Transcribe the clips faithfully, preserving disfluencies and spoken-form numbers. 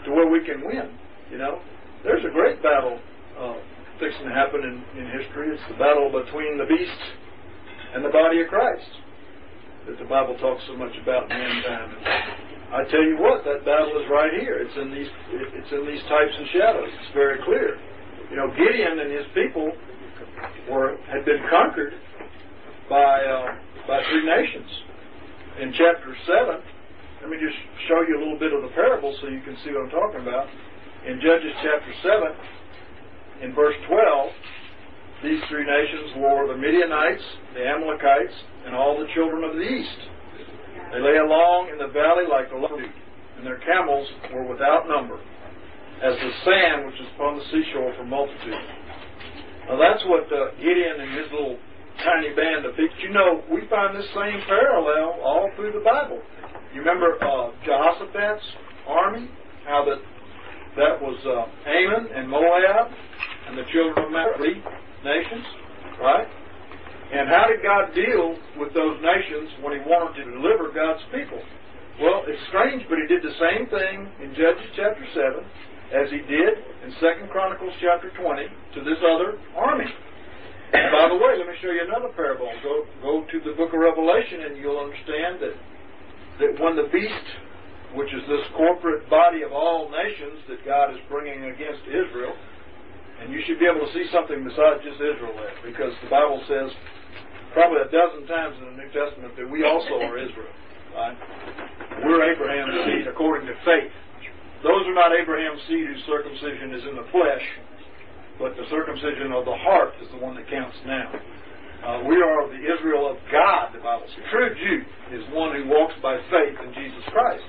to where we can win. You know, there's a great battle uh, fixing to happen in, in history. It's the battle between the beast and the body of Christ that the Bible talks so much about in the end time. And I tell you what, that battle is right here. It's in these it's in these types and shadows. It's very clear. You know, Gideon and his people were had been conquered by uh, by three nations. In chapter seven, let me just show you a little bit of the parable so you can see what I'm talking about. In Judges chapter seven, in verse twelve, these three nations were the Midianites, the Amalekites, and all the children of the east. They lay along in the valley like the lotus, and their camels were without number, as the sand which is upon the seashore for multitude. Now that's what uh, Gideon and his little tiny band of people. You know, we find this same parallel all through the Bible. You remember uh, Jehoshaphat's army? How that that was uh, Ammon and Moab and the children of Mount, three nations, right? And how did God deal with those nations when He wanted to deliver God's people? Well, it's strange, but He did the same thing in Judges chapter seven as He did in Second Chronicles chapter twenty to this other army. And by the way, let me show you another parable. Go go to the book of Revelation and you'll understand that, that when the beast, which is this corporate body of all nations that God is bringing against Israel, and you should be able to see something besides just Israel there, because the Bible says probably a dozen times in the New Testament that we also are Israel. Right? We're Abraham's seed according to faith. Those are not Abraham's seed whose circumcision is in the flesh, but the circumcision of the heart is the one that counts now. Uh, we are the Israel of God, the Bible says. True Jew is one who walks by faith in Jesus Christ.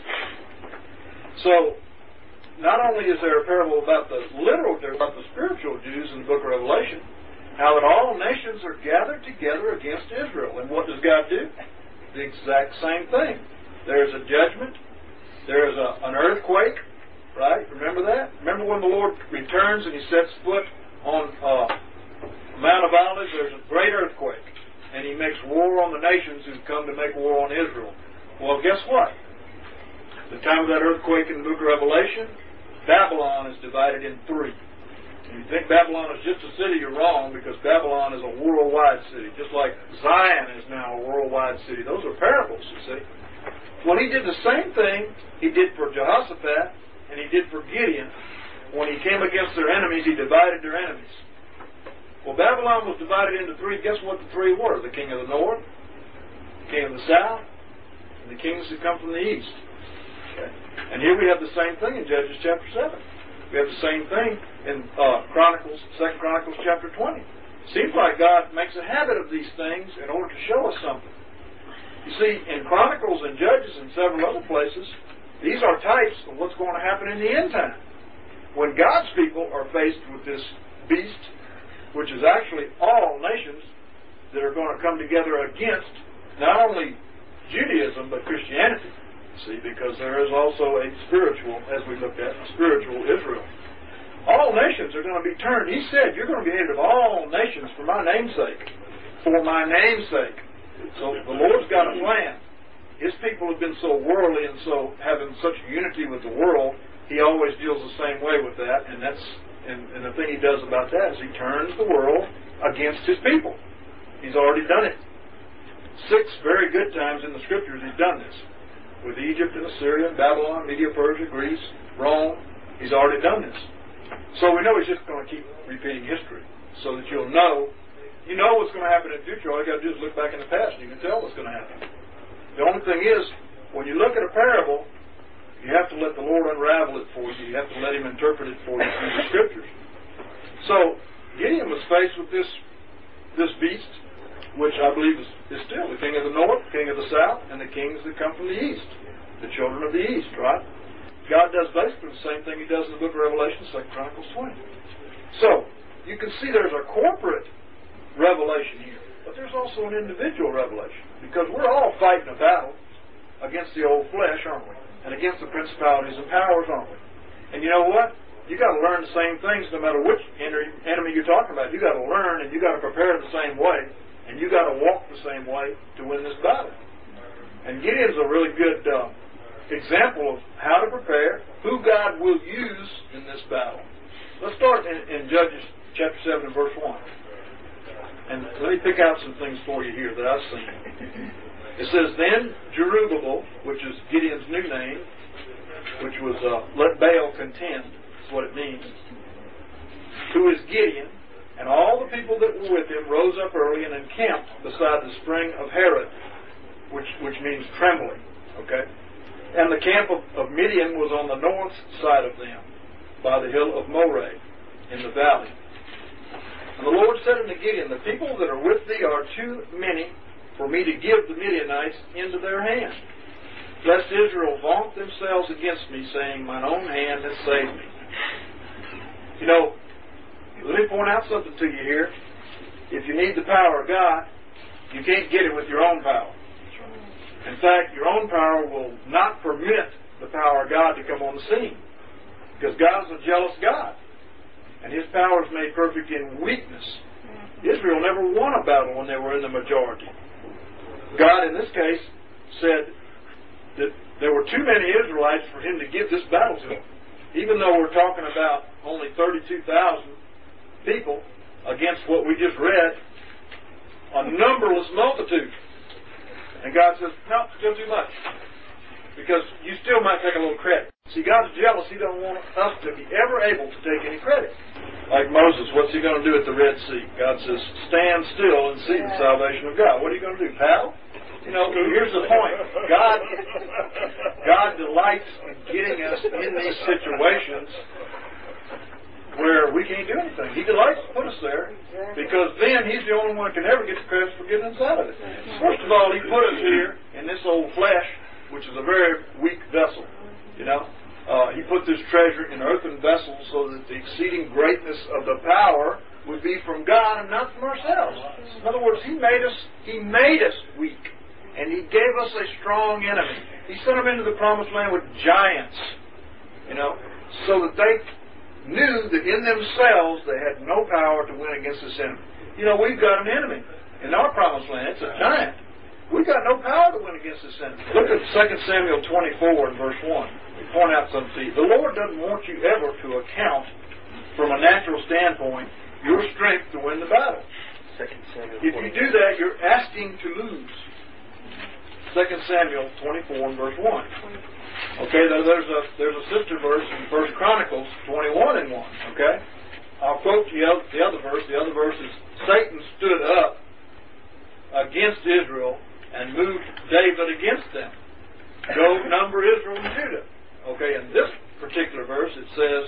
So, not only is there a parable about the literal, about the spiritual Jews in the book of Revelation, how that all nations are gathered together against Israel. And what does God do? The exact same thing. There's a judgment. There's a, an earthquake. Right? Remember that? Remember when the Lord returns and He sets foot on uh, Mount of Olives, there's a great earthquake. And He makes war on the nations who've come to make war on Israel. Well, guess what? At the time of that earthquake in the book of Revelation, Babylon is divided in three. If you think Babylon is just a city, you're wrong, because Babylon is a worldwide city, just like Zion is now a worldwide city. Those are parables, you see. Well, He did the same thing He did for Jehoshaphat, and He did for Gideon. When He came against their enemies, He divided their enemies. Well, Babylon was divided into three. Guess what the three were? The king of the north, the king of the south, and the kings that come from the east. Okay. And here we have the same thing in Judges chapter seven. We have the same thing in uh, Chronicles, Second Chronicles chapter twenty. Seems like God makes a habit of these things in order to show us something. You see, in Chronicles and Judges and several other places, these are types of what's going to happen in the end time. When God's people are faced with this beast, which is actually all nations that are going to come together against not only Judaism but Christianity. See, because there is also a spiritual, as we looked at, spiritual Israel. All nations are going to be turned. He said, you're going to be hated of all nations for my name's sake. For my name's sake. So the Lord's got a plan. His people have been so worldly and so having such unity with the world, He always deals the same way with that. And that's and, and the thing He does about that is He turns the world against His people. He's already done it. Six very good times in the Scriptures He's done this. With Egypt and Assyria, Babylon, Media, Persia, Greece, Rome. He's already done this. So we know He's just going to keep repeating history so that you'll know. You know what's going to happen in the future. All you got to do is look back in the past and you can tell what's going to happen. The only thing is, when you look at a parable, you have to let the Lord unravel it for you. You have to let Him interpret it for you through the Scriptures. So Gideon was faced with this, this beast, which I believe is, is still the king of the north, king of the south, and the kings that come from the east, the children of the east, right? God does basically the same thing He does in the book of Revelation, Second Chronicles twenty. So, you can see there's a corporate revelation here, but there's also an individual revelation, because we're all fighting a battle against the old flesh, aren't we? And against the principalities and powers, aren't we? And you know what? You got to learn the same things no matter which enemy you're talking about. You got to learn and you got to prepare the same way. And you got to walk the same way to win this battle. And Gideon's a really good uh, example of how to prepare, who God God will use in this battle. Let's start in, in Judges chapter seven and verse one. And let me pick out some things for you here that I've seen. It says, Then Jerubbaal, which is Gideon's new name, which was uh, let Baal contend, is what it means, who is Gideon, and all the people that were with him rose up early and encamped beside the spring of Harod, which which means trembling. Okay? And the camp of, of Midian was on the north side of them, by the hill of Moreh, in the valley. And the Lord said unto Gideon, The people that are with thee are too many for me to give the Midianites into their hand, lest Israel vaunt themselves against me, saying, Mine own hand has saved me. You know, let me point out something to you here. If you need the power of God, you can't get it with your own power. In fact, your own power will not permit the power of God to come on the scene, because God is a jealous God. And His power is made perfect in weakness. Israel never won a battle when they were in the majority. God, in this case, said that there were too many Israelites for Him to give this battle to them. Even though we're talking about only thirty-two thousand people against what we just read, a numberless multitude. And God says, no, still too much. Because you still might take a little credit. See, God's jealous. He doesn't want us to be ever able to take any credit. Like Moses, what's he going to do at the Red Sea? God says, stand still and see the salvation of God. What are you going to do, paddle? You know, here's the point. God, God delights in getting us in these situations where we can't do anything. He delights to put us there, because then He's the only one who can ever get the credit for getting us out of it. First of all, He put us here in this old flesh, which is a very weak vessel. You know, uh, He put this treasure in earthen vessels so that the exceeding greatness of the power would be from God and not from ourselves. In other words, He made us. He made us weak, and He gave us a strong enemy. He sent them into the promised land with giants. You know, so that they knew that in themselves they had no power to win against this enemy. You know, we've got an enemy in our promised land. It's a giant. We've got no power to win against this enemy. Look at Second Samuel twenty-four and verse one. We point out something to you. The Lord doesn't want you ever to account, from a natural standpoint, your strength to win the battle. Second Samuel if you do that, you're asking to lose. Second Samuel twenty-four and verse one. Okay, there's a there's a sister verse in First Chronicles twenty-one and one. Okay, I'll quote the other, the other verse. The other verse is, Satan stood up against Israel and moved David against them. Go number Israel and Judah. Okay, in this particular verse it says,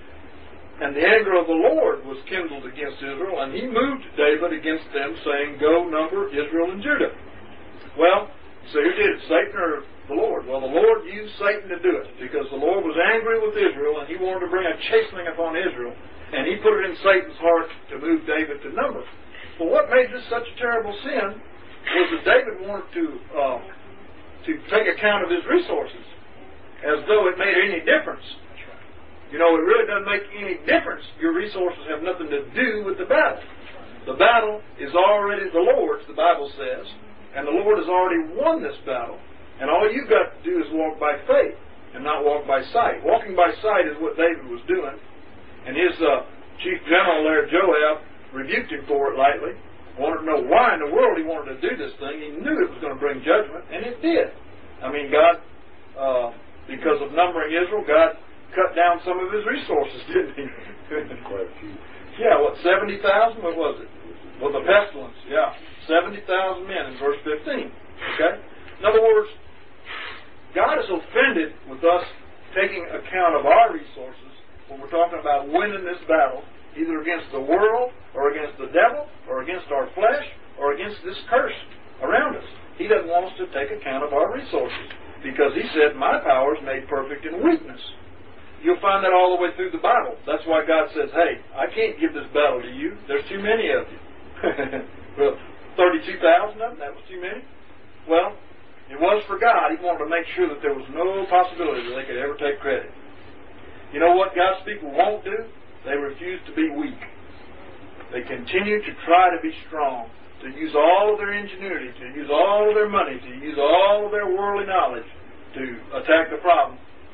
And the anger of the Lord was kindled against Israel, and He moved David against them, saying, Go number Israel and Judah. Well, so who did it, Satan or the Lord? Well, the Lord used Satan to do it, because the Lord was angry with Israel, and He wanted to bring a chastening upon Israel, and He put it in Satan's heart to move David to number. Well, what made this such a terrible sin was that David wanted to uh, to take account of his resources, as though it made any difference. You know, it really doesn't make any difference. Your resources have nothing to do with the battle. The battle is already the Lord's, the Bible says, and the Lord has already won this battle, and all you've got to do is walk by faith and not walk by sight. Walking by sight is what David was doing, and his uh, chief general there, Joab, rebuked him for it lightly. Wanted to know why in the world he wanted to do this thing. He knew it was going to bring judgment, and it did. I mean, God, uh, because of numbering Israel, God cut down some of His resources, didn't He? Quite a few. Yeah, what, seventy thousand? What was it? Well, the pestilence, yeah. seventy thousand men in verse fifteen. Okay? In other words, God is offended with us taking account of our resources when we're talking about winning this battle, either against the world, or against the devil, or against our flesh, or against this curse around us. He doesn't want us to take account of our resources, because He said, My power is made perfect in weakness. You'll find that all the way through the Bible. That's why God says, hey, I can't give this battle to you. There's too many of you. Well, thirty-two thousand of them, that was too many? Well, it was for God. He wanted to make sure that there was no possibility that they could ever take credit. You know what God's people won't do? They refuse to be weak. They continue to try to be strong, to use all of their ingenuity, to use all of their money, to use all of their worldly knowledge to attack the problem.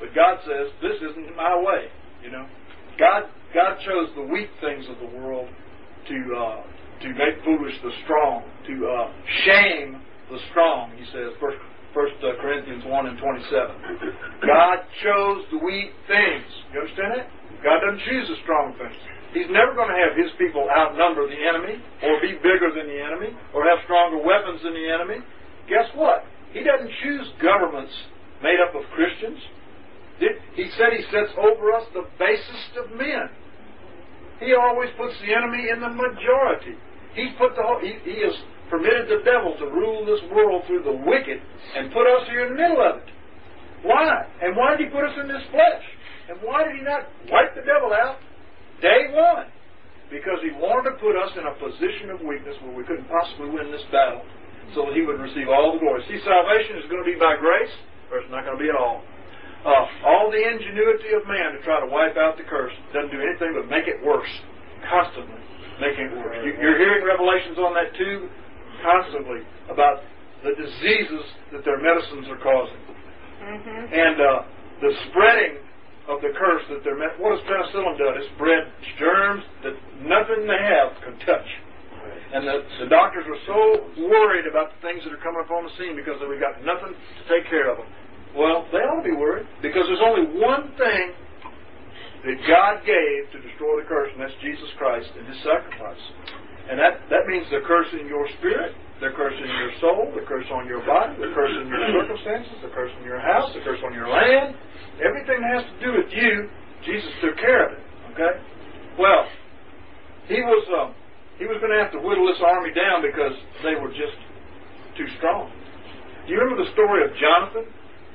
But God says, this isn't my way. You know, God God chose the weak things of the world to uh, to make foolish the strong, to uh, shame the strong. He says, First First Corinthians one and twenty-seven. God chose the weak things. You understand that? God doesn't choose the strong things. He's never going to have His people outnumber the enemy, or be bigger than the enemy, or have stronger weapons than the enemy. Guess what? He doesn't choose governments made up of Christians. He said He sets over us the basest of men. He always puts the enemy in the majority. He's put the whole, he, he has permitted the devil to rule this world through the wicked and put us here in the middle of it. Why? And why did He put us in this flesh? And why did He not wipe the devil out day one? Because He wanted to put us in a position of weakness where we couldn't possibly win this battle, so that He would receive all the glory. See, salvation is going to be by grace, or it's not going to be at all. Uh, all the ingenuity of man to try to wipe out the curse doesn't do anything but make it worse. Constantly making it worse. You, you're hearing revelations on that too, constantly, about the diseases that their medicines are causing. Mm-hmm. And uh, the spreading of the curse that they're... What has penicillin done? It's bred germs that nothing they have can touch. And the, the doctors are so worried about the things that are coming up on the scene because we've got nothing to take care of them. Well, they ought to be worried, because there's only one thing that God gave to destroy the curse, and that's Jesus Christ and His sacrifice. And that, that means the curse in your spirit, the curse in your soul, the curse on your body, the curse in your circumstances, the curse in your house, the curse on your land. Everything that has to do with you, Jesus took care of it. Okay? Well, He was um, he was going to have to whittle this army down because they were just too strong. Do you remember the story of Jonathan?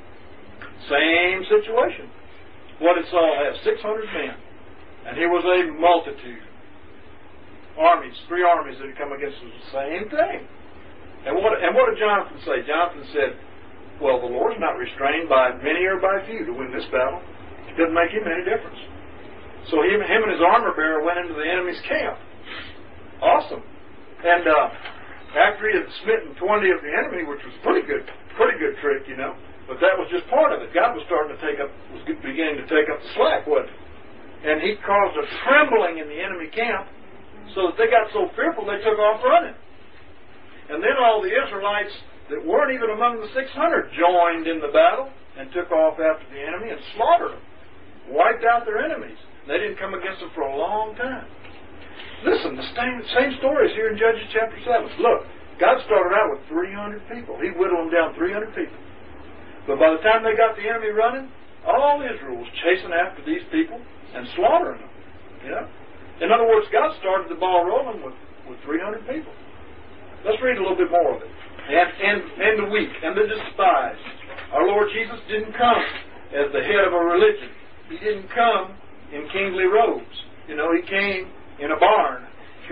Same situation. What did Saul have? six hundred men. And here was a multitude. Armies, three armies that had come against us. The same thing. And what, and what did Jonathan say? Jonathan said, well, the Lord's not restrained by many or by few to win this battle. It doesn't make Him any difference. So him, him and his armor bearer went into the enemy's camp. Awesome. And uh, after he had smitten twenty of the enemy, which was pretty good, pretty good trick, you know. But that was just part of it. God was starting to take up, was beginning to take up the slack, wasn't He? And He caused a trembling in the enemy camp, so that they got so fearful they took off running. And then all the Israelites that weren't even among the six hundred joined in the battle and took off after the enemy and slaughtered them, wiped out their enemies. They didn't come against them for a long time. Listen, the same, same story is here in Judges chapter seven. Look, God started out with three hundred people. He whittled them down three hundred people. But by the time they got the enemy running, all Israel was chasing after these people and slaughtering them. You know? In other words, God started the ball rolling with, with three hundred people. Let's read a little bit more of it. And, and, and the weak and the despised. Our Lord Jesus didn't come as the head of a religion. He didn't come in kingly robes. You know, He came in a barn.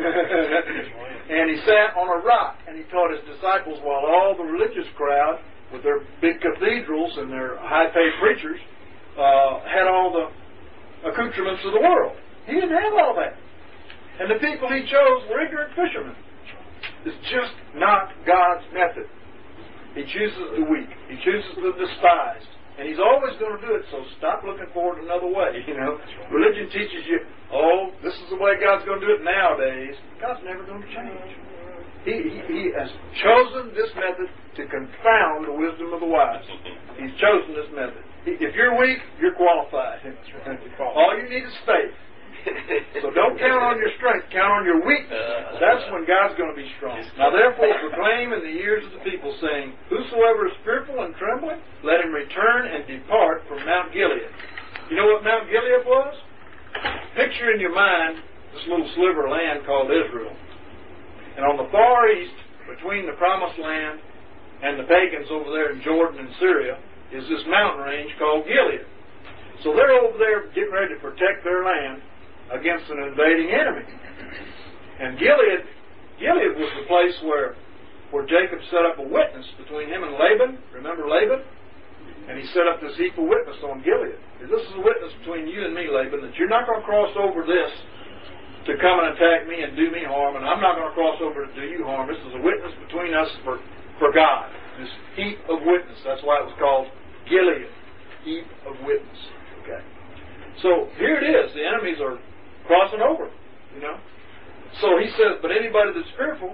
And He sat on a rock and He taught His disciples while all the religious crowd with their big cathedrals and their high-paid preachers, uh, had all the accoutrements of the world. He didn't have all that. And the people He chose were ignorant fishermen. It's just not God's method. He chooses the weak. He chooses the despised. And He's always going to do it, so stop looking for it another way. You know, religion teaches you, oh, this is the way God's going to do it nowadays. God's never going to change. He, he, he has chosen this method to confound the wisdom of the wise. He's chosen this method. He, if you're weak, you're qualified. All you need is faith. So don't count on your strength. Count on your weakness. That's when God's going to be strong. Now therefore proclaim in the ears of the people, saying, whosoever is fearful and trembling, let him return and depart from Mount Gilead. You know what Mount Gilead was? Picture in your mind this little sliver of land called Israel. And on the far east, between the Promised Land and the pagans over there in Jordan and Syria, is this mountain range called Gilead. So they're over there getting ready to protect their land against an invading enemy. And Gilead, Gilead was the place where, where Jacob set up a witness between him and Laban. Remember Laban? And he set up this equal witness on Gilead. This is a witness between you and me, Laban, that you're not going to cross over this to come and attack me and do me harm, and I'm not going to cross over to do you harm. This is a witness between us for, for God. This heap of witness. That's why it was called Gilead. heap of witness. Okay. So here it is. The enemies are crossing over, you know. So he says, but anybody that's fearful,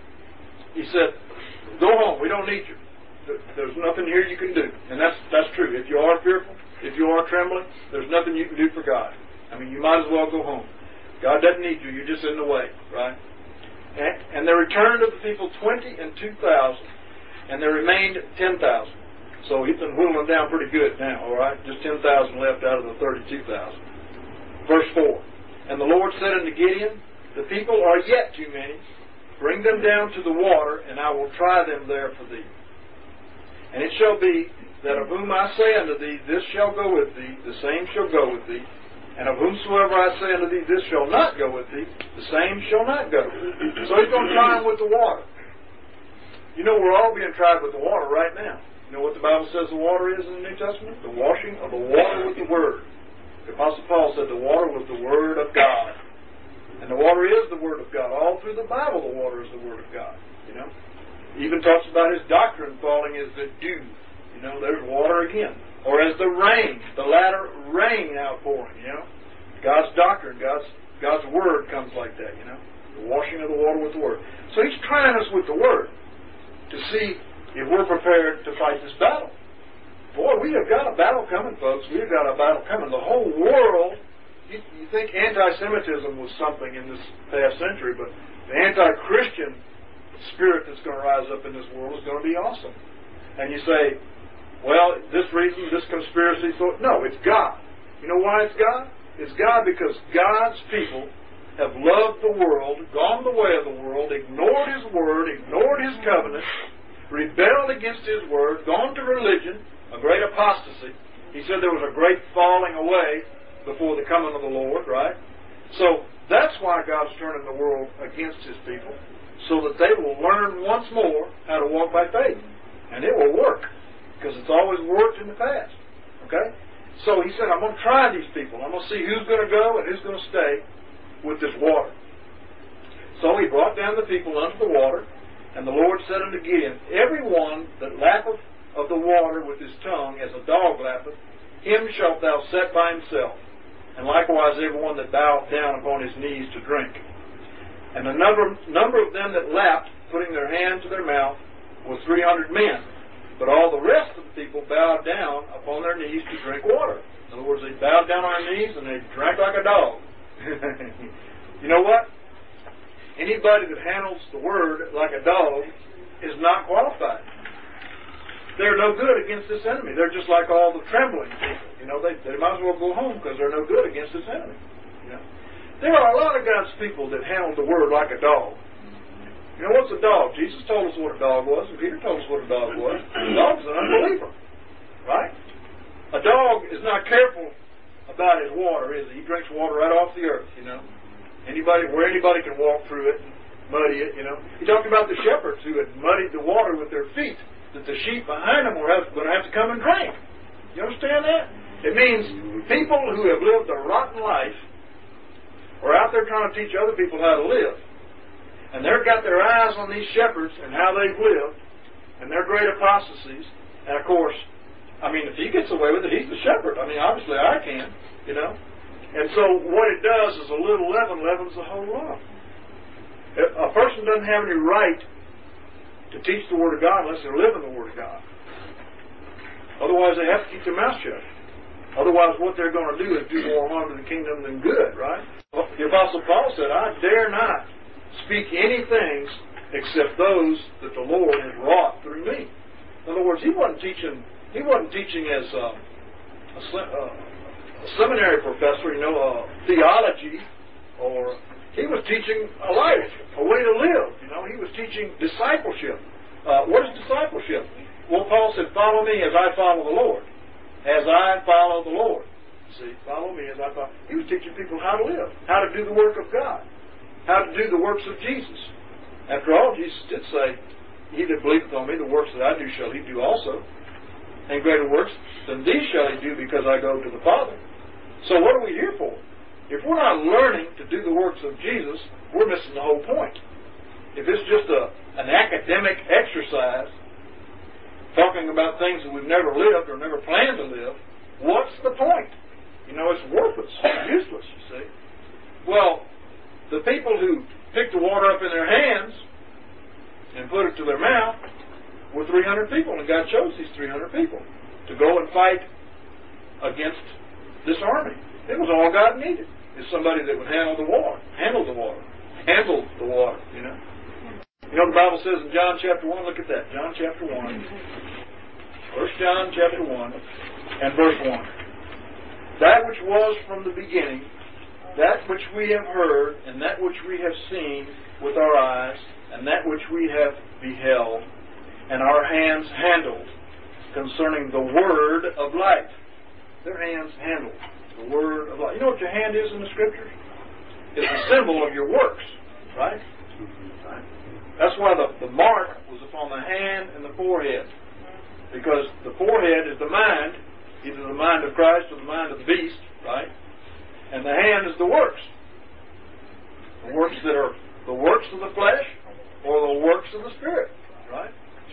he said, go home. We don't need you. There's nothing here you can do. And that's that's true. If you are fearful, if you are trembling, there's nothing you can do for God. I mean, you might as well go home. God doesn't need you. You're just in the way, right? And, and there returned of the people twenty and two thousand, and there remained ten thousand. So he's been whittling down pretty good now, all right? Just ten thousand left out of the thirty-two thousand. Verse four. And the Lord said unto Gideon, the people are yet too many. Bring them down to the water, and I will try them there for thee. And it shall be that of whom I say unto thee, this shall go with thee, the same shall go with thee. And of whomsoever I say unto thee, this shall not go with thee, the same shall not go. So he's going to try them with the water. You know, we're all being tried with the water right now. You know what the Bible says the water is in the New Testament? The washing of the water with the Word. The Apostle Paul said the water was the Word of God. And the water is the Word of God. All through the Bible, the water is the Word of God. You know? He even talks about his doctrine falling as the dew. You know, there's water again. Or as the rain, the latter rain outpouring, you know. God's doctrine, God's God's Word comes like that, you know. The washing of the water with the Word. So he's trying us with the Word to see if we're prepared to fight this battle. Boy, we have got a battle coming, folks. We have got a battle coming. The whole world, you, you think anti-Semitism was something in this past century, but the anti-Christian spirit that's going to rise up in this world is going to be awesome. And you say, well, this reason, this conspiracy thought, no, it's God. You know why it's God? It's God because God's people have loved the world, gone the way of the world, ignored His Word, ignored His covenant, rebelled against His Word, gone to religion, a great apostasy. He said there was a great falling away before the coming of the Lord, right? So that's why God's turning the world against His people, so that they will learn once more how to walk by faith. And it will work, because it's always worked in the past. Okay? So he said, I'm going to try these people. I'm going to see who's going to go and who's going to stay with this water. So he brought down the people unto the water, and the Lord said unto Gideon, every one that lappeth of the water with his tongue as a dog lappeth, him shalt thou set by himself, and likewise every one that boweth down upon his knees to drink. And the number, number of them that lapped, putting their hand to their mouth, was three hundred men. But all the rest of the people bowed down upon their knees to drink water. In other words, they bowed down on their knees and they drank like a dog. You know what? Anybody that handles the Word like a dog is not qualified. They're no good against this enemy. They're just like all the trembling people. You know, they, they might as well go home because they're no good against this enemy. You know? There are a lot of God's people that handle the Word like a dog. You know, what's a dog? Jesus told us what a dog was, and Peter told us what a dog was. A dog's an unbeliever, right? A dog is not careful about his water, is he? He drinks water right off the earth, you know. Anybody, where anybody can walk through it and muddy it, you know. He talked about the shepherds who had muddied the water with their feet, that the sheep behind them were going to have to come and drink. You understand that? It means people who have lived a rotten life are out there trying to teach other people how to live. And they've got their eyes on these shepherds and how they've lived, and their great apostasies. And of course, I mean, if he gets away with it, he's the shepherd. I mean, obviously I can, you know. And so what it does is a little leaven leavens the whole lump. A person doesn't have any right to teach the Word of God unless they're living the Word of God. Otherwise, they have to keep their mouth shut. Otherwise, what they're going to do is do more harm to the kingdom than good, right? The Apostle Paul said, I dare not speak any things except those that the Lord has wrought through me. In other words, he wasn't teaching. He wasn't teaching as a, a, a seminary professor, you know, a theology, or he was teaching a life, a way to live. You know, he was teaching discipleship. Uh, what is discipleship? Well, Paul said, "Follow me as I follow the Lord, as I follow the Lord." See, follow me as I follow. He was teaching people how to live, how to do the work of God, how to do the works of Jesus. After all, Jesus did say, he that believeth on me, the works that I do shall he do also. And greater works than these shall he do, because I go to the Father. So what are we here for? If we're not learning to do the works of Jesus, we're missing the whole point. If it's just a, an academic exercise, talking about things that we've never lived or never planned to live, what's the point? You know, it's worthless. It's useless, you see. Well, the people who picked the water up in their hands and put it to their mouth were three hundred people, and God chose these three hundred people to go and fight against this army. It was all God needed, is somebody that would handle the water, handle the water, handle the water, you know. You know what the Bible says in John chapter one? Look at that. John chapter one. First John chapter one and verse one. That which was from the beginning, that which we have heard, and that which we have seen with our eyes, and that which we have beheld, and our hands handled, concerning the word of life. Their hands handled the word of life. You know what your hand is in the Scriptures? It's a symbol of your works, right? Right. That's why the, the mark was upon the hand and the forehead. Because the forehead is the mind, either the mind of Christ or the mind of the beast, right? And the hand is the works. The works that are the works of the flesh or the works of the Spirit, right?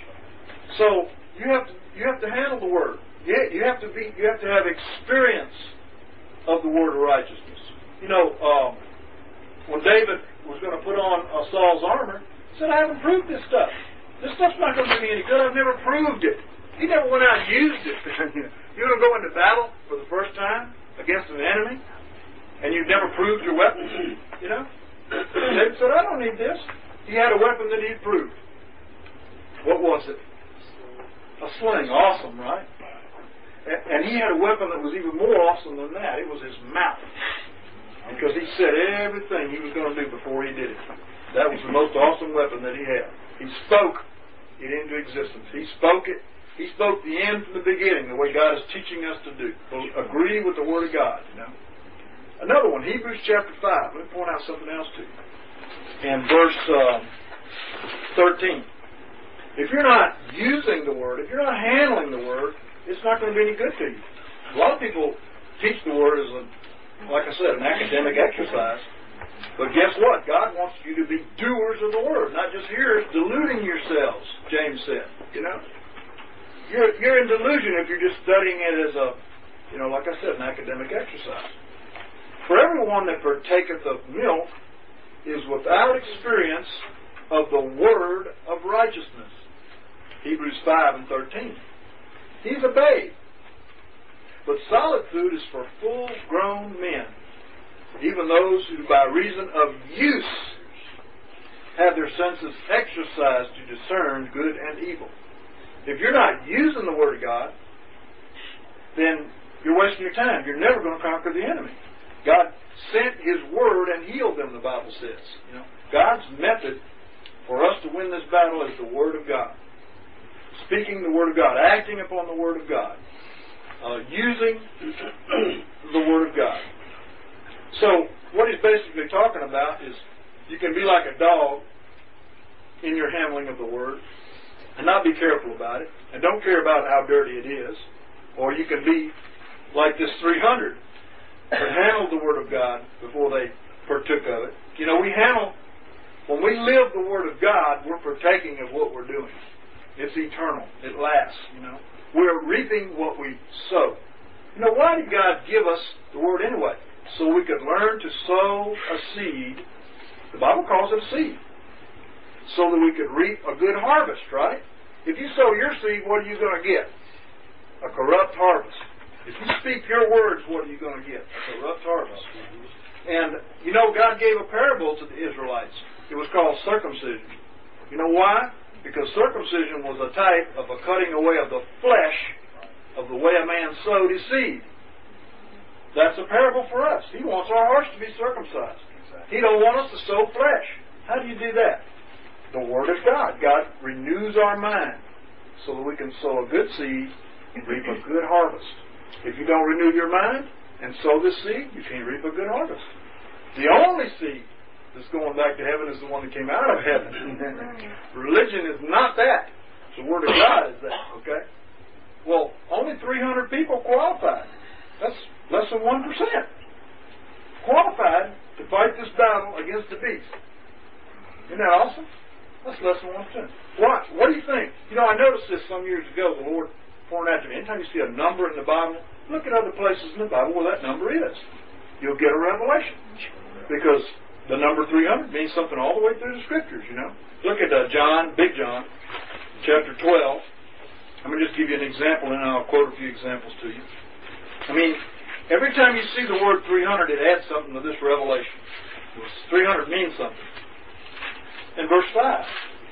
So you have to you have to handle the word. You, you have to be you have to have experience of the word of righteousness. You know, um, when David was going to put on uh, Saul's armor, he said, "I haven't proved this stuff. This stuff's not going to do me any good. I've never proved it." He never went out and used it. You want to go into battle for the first time against an enemy, and you've never proved your weapon, you know? David said, "I don't need this." He had a weapon that he'd proved. What was it? A sling. Awesome, right? And he had a weapon that was even more awesome than that. It was his mouth. Because he said everything he was going to do before he did it. That was the most awesome weapon that he had. He spoke it into existence. He spoke it. He spoke the end from the beginning, the way God is teaching us to do. Agree with the Word of God, you know. Another one, Hebrews chapter five. Let me point out something else to you. In verse uh, thirteen. If you're not using the Word, if you're not handling the Word, it's not going to be any good to you. A lot of people teach the Word as, a, like I said, an academic exercise. But guess what? God wants you to be doers of the Word, not just hearers, deluding yourselves, James said. You know? You're, you're in delusion if you're just studying it as a, you know, like I said, an academic exercise. For everyone that partaketh of milk is without experience of the word of righteousness. Hebrews five and thirteen. He's a babe. But solid food is for full-grown men, even those who by reason of use have their senses exercised to discern good and evil. If you're not using the Word of God, then you're wasting your time. You're never going to conquer the enemy. God sent His Word and healed them, the Bible says. You know, God's method for us to win this battle is the Word of God. Speaking the Word of God, acting upon the Word of God, uh, using the Word of God. So, what he's basically talking about is you can be like a dog in your handling of the Word and not be careful about it, and don't care about how dirty it is. Or you can be like this three hundred that handled the Word of God before they partook of it. You know, we handle, when we live the Word of God, we're partaking of what we're doing. It's eternal. It lasts, you know. We're reaping what we sow. You know, why did God give us the Word anyway? So we could learn to sow a seed. The Bible calls it a seed. So that we could reap a good harvest, right? If you sow your seed, what are you going to get? A corrupt harvest. If you speak your words, what are you going to get? A corrupt harvest. And, you know, God gave a parable to the Israelites. It was called circumcision. You know why? Because circumcision was a type of a cutting away of the flesh of the way a man sowed his seed. That's a parable for us. He wants our hearts to be circumcised. He don't want us to sow flesh. How do you do that? The Word of God. God renews our mind so that we can sow a good seed and reap a good harvest. If you don't renew your mind and sow this seed, you can't reap a good harvest. The only seed that's going back to heaven is the one that came out of heaven. Religion is not that. The Word of God is that, okay? Well, only three hundred people qualified. That's less than one percent. Qualified to fight this battle against the beast. Isn't that awesome? That's less than one percent. Why? What do you think? You know, I noticed this some years ago. The Lord pointing out to me. Anytime you see a number in the Bible, look at other places in the Bible where that number is. You'll get a revelation. Because the number three hundred means something all the way through the Scriptures, you know. Look at uh, John, Big John, chapter twelve. I'm going to just give you an example, and I'll quote a few examples to you. I mean, every time you see the word three hundred, it adds something to this revelation. three hundred means something. In verse five,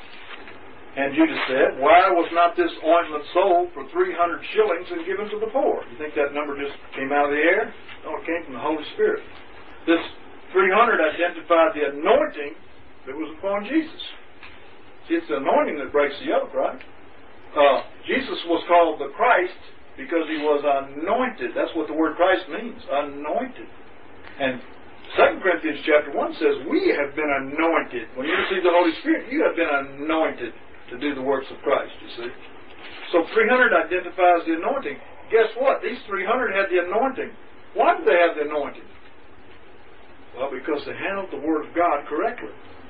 and Judas said, "Why was not this ointment sold for three hundred shillings and given to the poor?" You think that number just came out of the air? No, it came from the Holy Spirit. This three hundred identified the anointing that was upon Jesus. See, it's the anointing that breaks the yoke, right? Uh, Jesus was called the Christ because he was anointed. That's what the word Christ means, anointed. And Second Corinthians chapter one says, we have been anointed. When you receive the Holy Spirit, you have been anointed to do the works of Christ, you see. So three hundred identifies the anointing. Guess what? These three hundred had the anointing. Why did they have the anointing? Well, because they handled the Word of God correctly.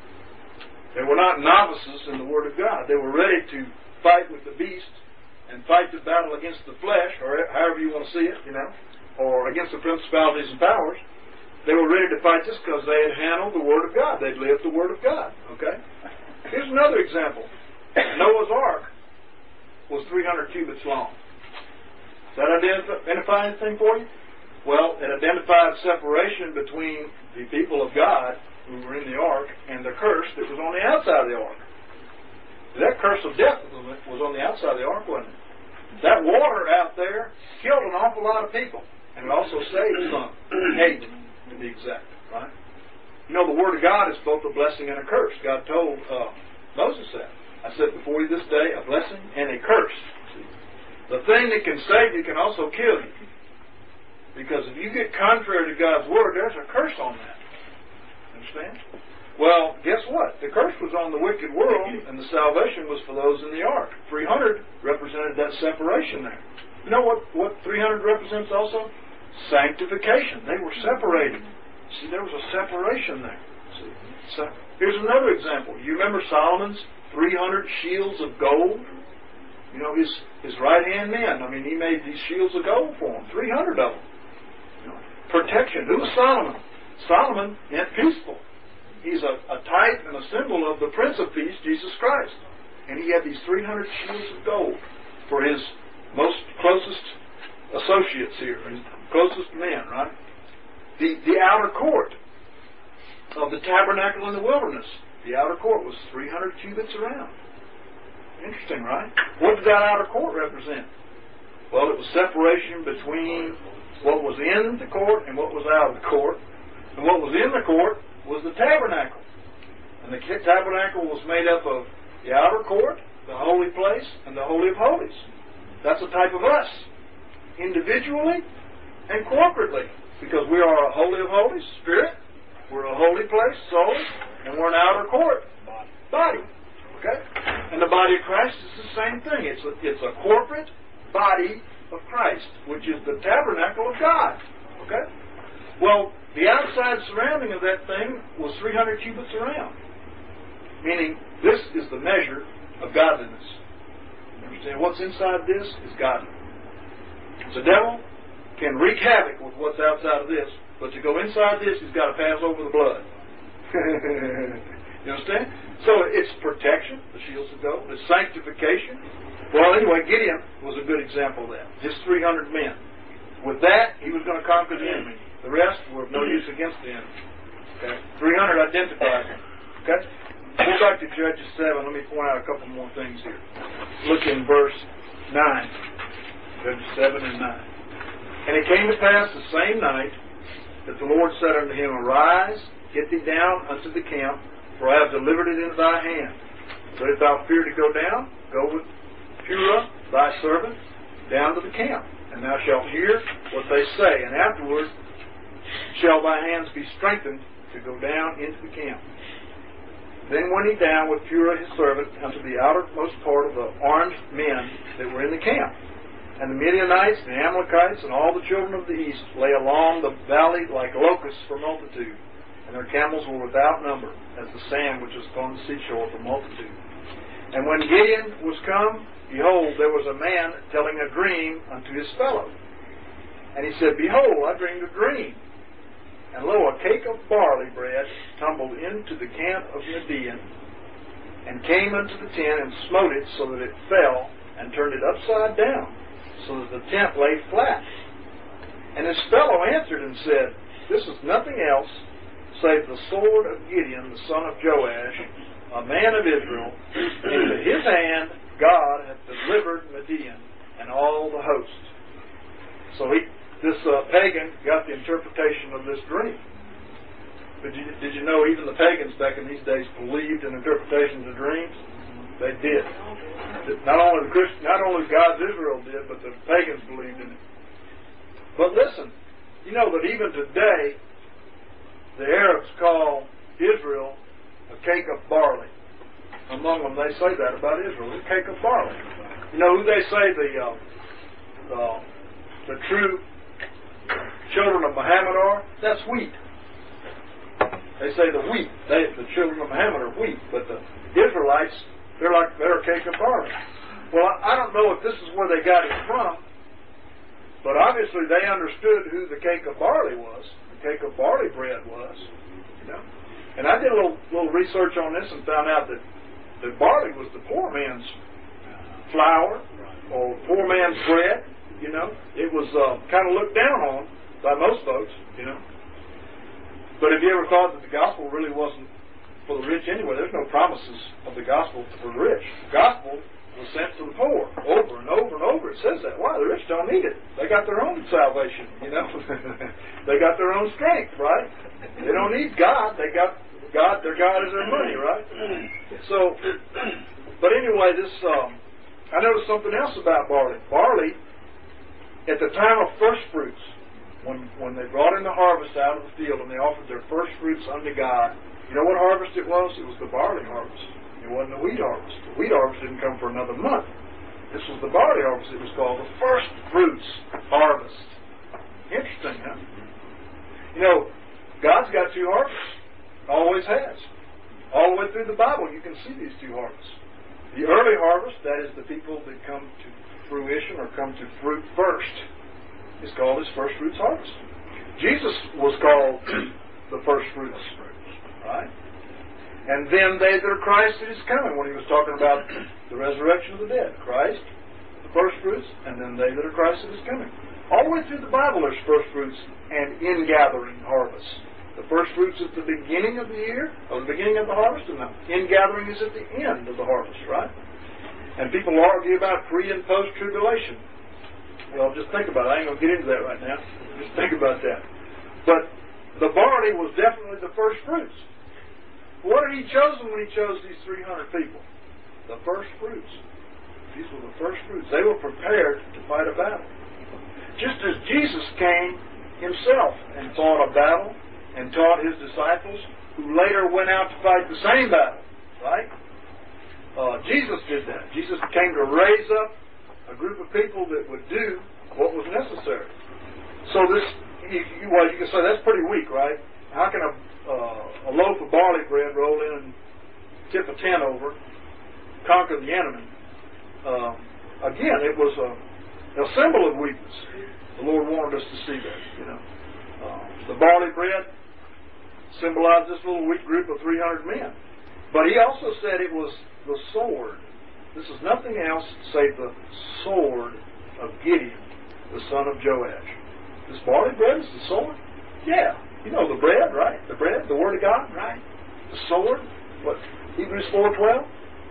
They were not novices in the Word of God. They were ready to fight with the beast and fight the battle against the flesh, or however you want to see it, you know, or against the principalities and powers. They were ready to fight this because they had handled the Word of God. They'd lived the Word of God. Okay? Here's another example. Noah's Ark was three hundred cubits long. Does that identify anything for you? Well, it identified separation between the people of God who were in the ark and the curse that was on the outside of the ark. That curse of death was on the outside of the ark, wasn't it? That water out there killed an awful lot of people. And it also saved some. Eight, to be exact. Right? You know, the Word of God is both a blessing and a curse. God told uh, Moses that. I said before you this day, a blessing and a curse. See? The thing that can save you can also kill you. Because if you get contrary to God's Word, there's a curse on that. Understand? Well, guess what? The curse was on the wicked world, and the salvation was for those in the ark. three hundred represented that separation there. You know what, what three hundred represents also? Sanctification. They were separated. See, there was a separation there. See? So, here's another example. You remember Solomon's three hundred shields of gold? You know, his, his right-hand men. I mean, he made these shields of gold for him. three hundred of them. You know, protection. Who was Solomon? Solomon meant peaceful. He's a, a type and a symbol of the Prince of Peace, Jesus Christ. And he had these three hundred shields of gold for his most closest associates here, his closest men, right? The, the outer court of the tabernacle in the wilderness, the outer court was three hundred cubits around. Interesting, right? What did that outer court represent? Well, it was separation between what was in the court and what was out of the court. And what was in the court was the tabernacle. And the tabernacle was made up of the outer court, the holy place, and the Holy of Holies. That's a type of us, individually and corporately, because we are a Holy of Holies, spirit, we're a holy place, soul, and we're an outer court, body. Okay? And the body of Christ is the same thing. It's a, it's a corporate body of Christ, which is the tabernacle of God. Okay? Well, the outside surrounding of that thing was three hundred cubits around. Meaning, this is the measure of godliness. You understand? What's inside this is godliness. The devil can wreak havoc with what's outside of this, but to go inside this, he's got to pass over the blood. You understand? So it's protection, the shields of gold. It's sanctification. Well, anyway, Gideon was a good example of that. His three hundred men. With that, he was going to conquer the enemy. The rest were of no use against the enemy. Okay? three hundred identified him. Okay? Go back to Judges seven. Let me point out a couple more things here. Look in verse nine. Judges seven and nine. And it came to pass the same night that the Lord said unto him, Arise, get thee down unto the camp, for I have delivered it into thy hand. But if thou fear to go down, go with Purah, thy servant, down to the camp, and thou shalt hear what they say, and afterward shall thy hands be strengthened to go down into the camp. Then went he down with Purah his servant unto the outermost part of the armed men that were in the camp. And the Midianites, the Amalekites, and all the children of the east lay along the valley like locusts for multitude, and their camels were without number, as the sand which is upon the seashore for multitude. And when Gideon was come, behold, there was a man telling a dream unto his fellow. And he said, Behold, I dreamed a dream. And lo, a cake of barley bread tumbled into the camp of Midian, and came unto the tent, and smote it, so that it fell, and turned it upside down, so that the tent lay flat. And his fellow answered and said, This is nothing else save the sword of Gideon, the son of Joash, a man of Israel. Into his hand God hath delivered Midian and all the host. So he, this uh, pagan got the interpretation of this dream. But did you, did you know even the pagans back in these days believed in interpretations of dreams? They did. Not only the Christian, not only God's Israel did, but the pagans believed in it. But listen, you know that even today, the Arabs call Israel a cake of barley. Among them, they say that about Israel, a cake of barley. You know who they say the uh, the, the true children of Muhammad are? That's wheat. They say the wheat. They, the children of Muhammad are wheat, but the Israelites, they're like they're a cake of barley. Well, I, I don't know if this is where they got it from, but obviously they understood who the cake of barley was. The cake of barley bread was, you know. And I did a little little research on this and found out that that barley was the poor man's flour or poor man's bread. You know, it was uh, kind of looked down on by most folks. You know. But have you ever thought that the gospel really wasn't for the rich anyway? There's no promises of the gospel for the rich. The gospel was sent to the poor over and over and over. It says that. Why? The rich don't need it. They got their own salvation, you know. They got their own strength, right? They don't need God. They got God. Their God is their money, right? So, but anyway, this um, I noticed something else about barley. Barley, at the time of first fruits, when when they brought in the harvest out of the field and they offered their first fruits unto God, you know what harvest it was? It was the barley harvest. It wasn't the wheat harvest. The wheat harvest didn't come for another month. This was the barley harvest. It was called the first fruits harvest. Interesting, huh? You know, God's got two harvests. Always has. All the way through the Bible, you can see these two harvests. The early harvest, that is the people that come to fruition or come to fruit first, is called his first fruits harvest. Jesus was called the first fruits, right? And then they that are Christ that is coming, when he was talking about the resurrection of the dead. Christ, the first fruits, and then they that are Christ that is coming. All the way through the Bible there's first fruits and in-gathering harvests. The first fruits is the beginning of the year, or the beginning of the harvest, and the in-gathering is at the end of the harvest, right? And people argue about pre- and post-tribulation. Well, just think about it. I ain't going to get into that right now. Just think about that. But the barley was definitely the first fruits. What had he chosen when he chose these three hundred people? The first fruits. These were the first fruits. They were prepared to fight a battle. Just as Jesus came himself and fought a battle and taught his disciples, who later went out to fight the same battle, right? Uh, Jesus did that. Jesus came to raise up a group of people that would do what was necessary. So this, you, well, you can say that's pretty weak, right? How can a Uh, a loaf of barley bread, roll in and tip a tent over, conquer the enemy? Uh, again, it was a, a symbol of weakness. The Lord wanted us to see that, you know. Uh, the barley bread symbolized this little weak group of three hundred men. But he also said it was the sword. This is nothing else save the sword of Gideon, the son of Joash. This barley bread is the sword? Yeah. You know the bread, right? The bread, the Word of God, right? The sword, what? Hebrews four twelve.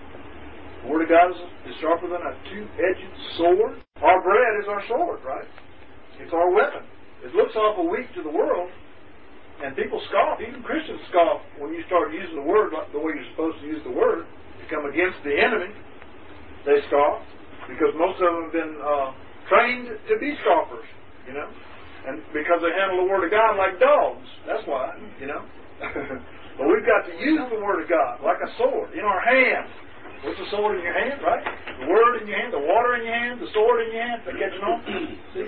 The Word of God is, is sharper than a two-edged sword. Our bread is our sword, right? It's our weapon. It looks awful weak to the world, and people scoff. Even Christians scoff when you start using the Word the way you're supposed to use the Word to come against the enemy. They scoff because most of them have been uh, trained to be scoffers, you know. And because they handle the Word of God like dogs. That's why, you know. But we've got to use the Word of God like a sword in our hand. What's the sword in your hand, right? The Word in your hand, the water in your hand, the sword in your hand. They catching on? See?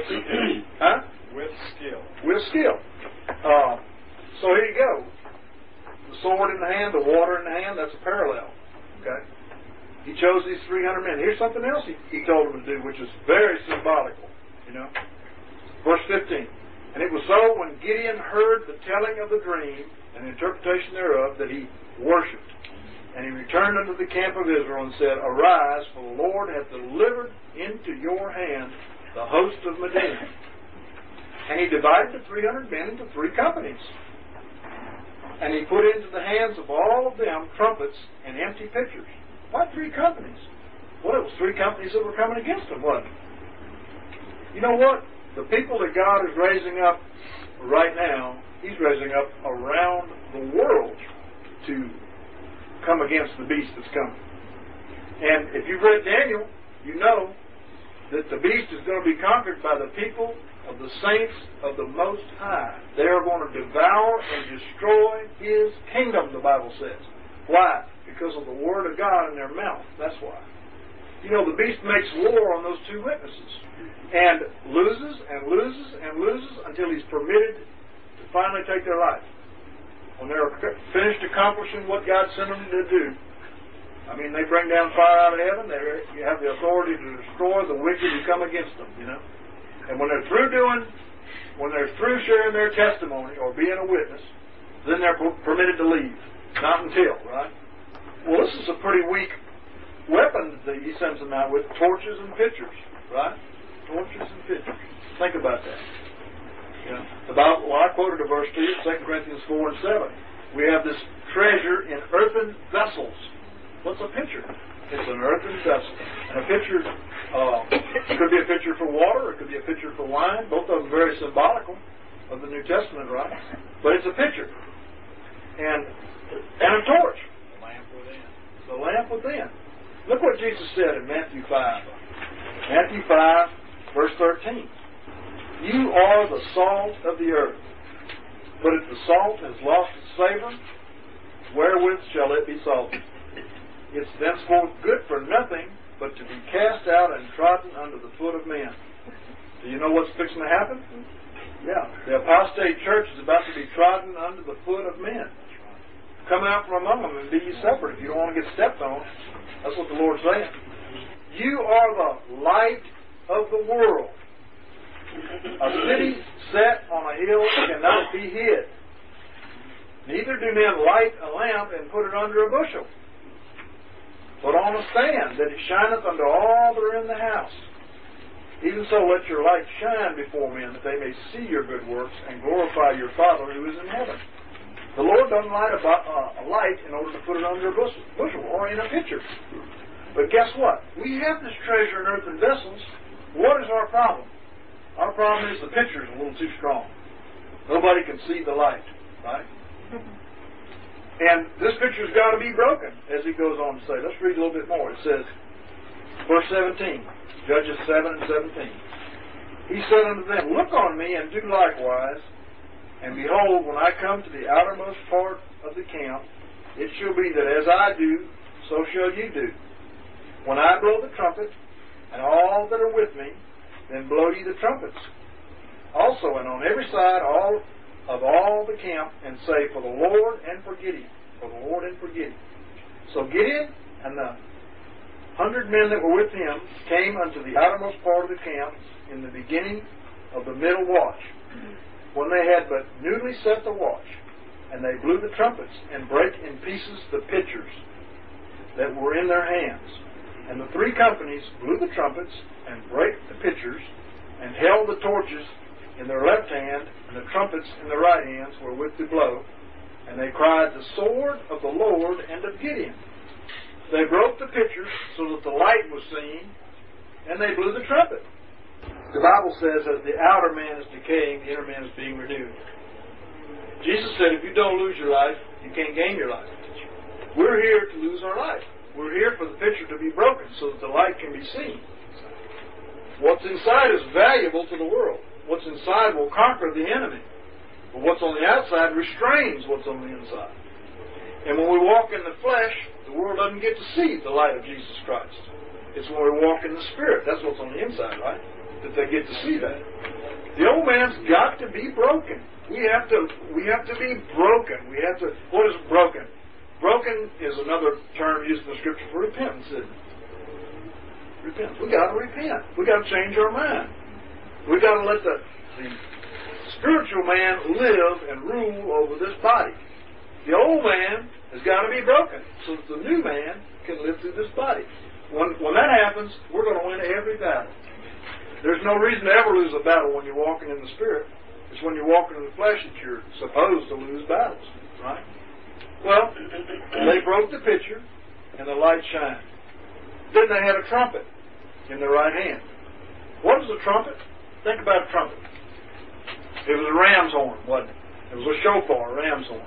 Huh? With skill. With skill. Uh, so here you go. The sword in the hand, the water in the hand, that's a parallel. Okay? He chose these three hundred men. Here's something else he, he told them to do, which is very symbolical. You know, verse fifteen. And it was so when Gideon heard the telling of the dream and the interpretation thereof that he worshipped. And he returned unto the camp of Israel and said, Arise, for the Lord hath delivered into your hand the host of Midian. And he divided the three hundred men into three companies. And he put into the hands of all of them trumpets and empty pitchers. Why three companies? Well, it was three companies that were coming against him, wasn't it? You know what? The people that God is raising up right now, He's raising up around the world to come against the beast that's coming. And if you've read Daniel, you know that the beast is going to be conquered by the people of the saints of the Most High. They are going to devour and destroy His kingdom, the Bible says. Why? Because of the Word of God in their mouth. That's why. You know, the beast makes war on those two witnesses and loses and loses and loses until he's permitted to finally take their life. When they're finished accomplishing what God sent them to do, I mean, they bring down fire out of heaven. They you have the authority to destroy the wicked who come against them, you know. And when they're through doing, when they're through sharing their testimony or being a witness, then they're permitted to leave. Not until, right? Well, this is a pretty weak weapon that He sends them out with, torches and pitchers, right? Torches and pitchers. Think about that. You know, the Bible, well, I quoted a verse to you, Second Corinthians four and seven. We have this treasure in earthen vessels. What's a pitcher? It's an earthen vessel. And a pitcher uh, could be a pitcher for water, or it could be a pitcher for wine. Both of them very symbolical of the New Testament, right? But it's a pitcher. And, and a torch. The lamp within. The lamp within. Look what Jesus said in Matthew five. Matthew five, verse thirteen. You are the salt of the earth. But if the salt has lost its savor, wherewith shall it be salted? It's thenceforth good for nothing but to be cast out and trodden under the foot of men. Do you know what's fixing to happen? Yeah. The apostate church is about to be trodden under the foot of men. Come out from among them and be ye separate if you don't want to get stepped on. That's what the Lord's saying. You are the light of the world. A city set on a hill cannot be hid. Neither do men light a lamp and put it under a bushel, but on a stand, that it shineth unto all that are in the house. Even so let your light shine before men, that they may see your good works and glorify your Father who is in heaven. The Lord doesn't light a, uh, a light in order to put it under a bushel, bushel or in a pitcher. But guess what? We have this treasure in earthen vessels. What is our problem? Our problem is the pitcher is a little too strong. Nobody can see the light, right? And this pitcher's got to be broken, as he goes on to say. Let's read a little bit more. It says, verse seventeen, Judges seven and seventeen. He said unto them, Look on me and do likewise, and behold, when I come to the outermost part of the camp, it shall be that as I do, so shall you do. When I blow the trumpet, and all that are with me, then blow ye the trumpets. Also, and on every side all of all the camp, and say, For the Lord and for Gideon. For the Lord and for Gideon. So Gideon and the hundred men that were with him came unto the outermost part of the camp in the beginning of the middle watch, when they had but newly set the watch. And they blew the trumpets, and brake in pieces the pitchers that were in their hands. And the three companies blew the trumpets, and brake the pitchers, and held the torches in their left hand, and the trumpets in their right hands wherewith to blow. And they cried, The sword of the Lord and of Gideon. They broke the pitchers so that the light was seen, and they blew the trumpet. The Bible says that the outer man is decaying, the inner man is being renewed. Jesus said, if you don't lose your life, you can't gain your life. We're here to lose our life. We're here for the pitcher to be broken so that the light can be seen. What's inside is valuable to the world. What's inside will conquer the enemy. But what's on the outside restrains what's on the inside. And when we walk in the flesh, the world doesn't get to see the light of Jesus Christ. It's when we walk in the Spirit. That's what's on the inside, right? That they get to see that. The old man's got to be broken. We have to we have to be broken. We have to, what is broken? broken is another term used in the Scripture for repentance, isn't it? Repent. We got to repent. We got to change our mind. We got to let the, the spiritual man live and rule over this body. The old man has got to be broken so that the new man can live through this body. When, when that happens, we're going to win every battle. There's no reason to ever lose a battle when you're walking in the Spirit. It's when you're walking in the flesh that you're supposed to lose battles. Right? Well, they broke the pitcher and the light shined. Then they had a trumpet in their right hand. What is a trumpet? Think about a trumpet. It was a ram's horn, wasn't it? It was a shofar, a ram's horn.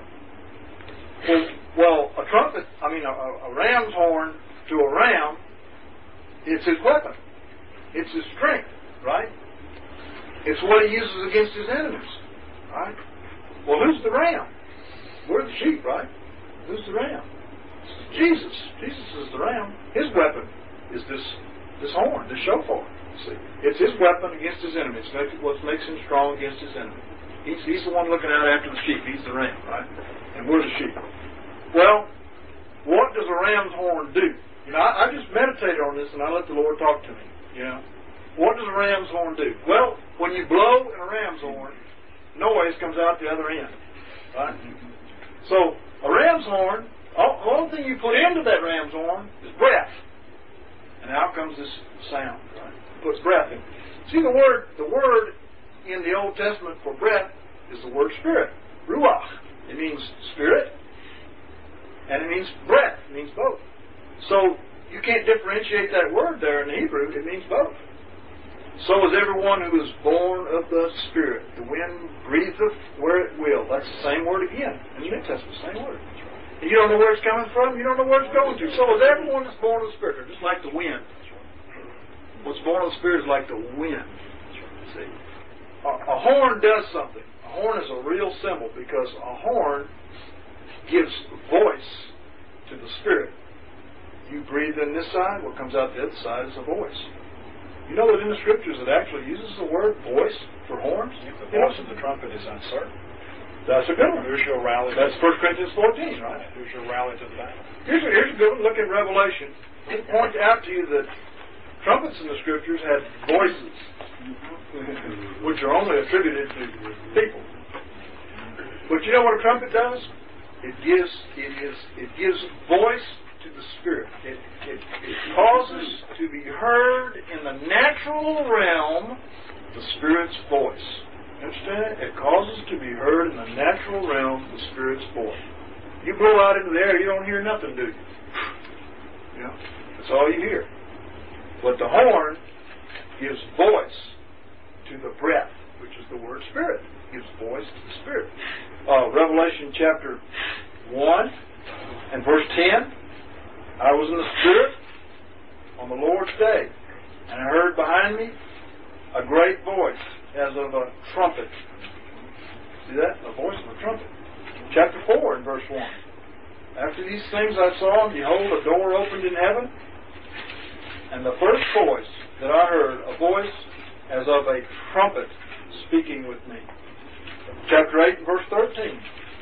Well, well a trumpet, I mean, a, a ram's horn to a ram, it's his weapon. It's his strength, right? It's what he uses against his enemies, right? Well, who's the ram? We're the sheep, right? Who's the ram? It's Jesus. Jesus is the ram. His weapon is this this horn, this shofar. See, it's his weapon against his enemies. It's what makes him strong against his enemy. He's, he's the one looking out after the sheep. He's the ram, right? And we're the sheep. Well, what does a ram's horn do? You know, I, I just meditated on this and I let the Lord talk to me. You know, what does a ram's horn do? Well, when you blow in a ram's horn, noise comes out the other end, right? So a ram's horn, all, the only thing you put into that ram's horn is breath. And out comes this sound, right? It puts breath in. See, the word the word in the Old Testament for breath is the word spirit. Ruach. It means spirit. And it means breath. It means both. So you can't differentiate that word there in the Hebrew. It means both. So is everyone who is born of the Spirit. The wind breatheth where it will. That's the same word again in the New Testament. Same word. And you don't know where it's coming from. You don't know where it's going to. So is everyone that's born of the Spirit. They're just like the wind. What's born of the Spirit is like the wind. See, a, a horn does something. A horn is a real symbol because a horn gives voice to the Spirit. You breathe in this side, what comes out the other side is a voice. You know that in the Scriptures it actually uses the word voice for horns? The voice of the trumpet is uncertain. That's a good one. Who's your rally? That's First Corinthians fourteen, right? Who's your rally to the battle? Here's a, here's a good one. Look in Revelation. It points out to you that trumpets in the Scriptures have voices, which are only attributed to people. But you know what a trumpet does? It gives it is it gives voice to the Spirit. It, it, it causes to be heard in the natural realm the Spirit's voice. Understand? It causes to be heard in the natural realm the Spirit's voice. You blow out into the air, you don't hear nothing, do you? You know, that's all you hear. But the horn gives voice to the breath, which is the word Spirit. It gives voice to the Spirit. Uh, Revelation chapter one and verse ten. I was in the Spirit on the Lord's day, and I heard behind me a great voice as of a trumpet. See that? A voice of a trumpet. Chapter four and verse one. After these things I saw, and behold, a door opened in heaven, and the first voice that I heard, a voice as of a trumpet speaking with me. Chapter eight and verse thirteen.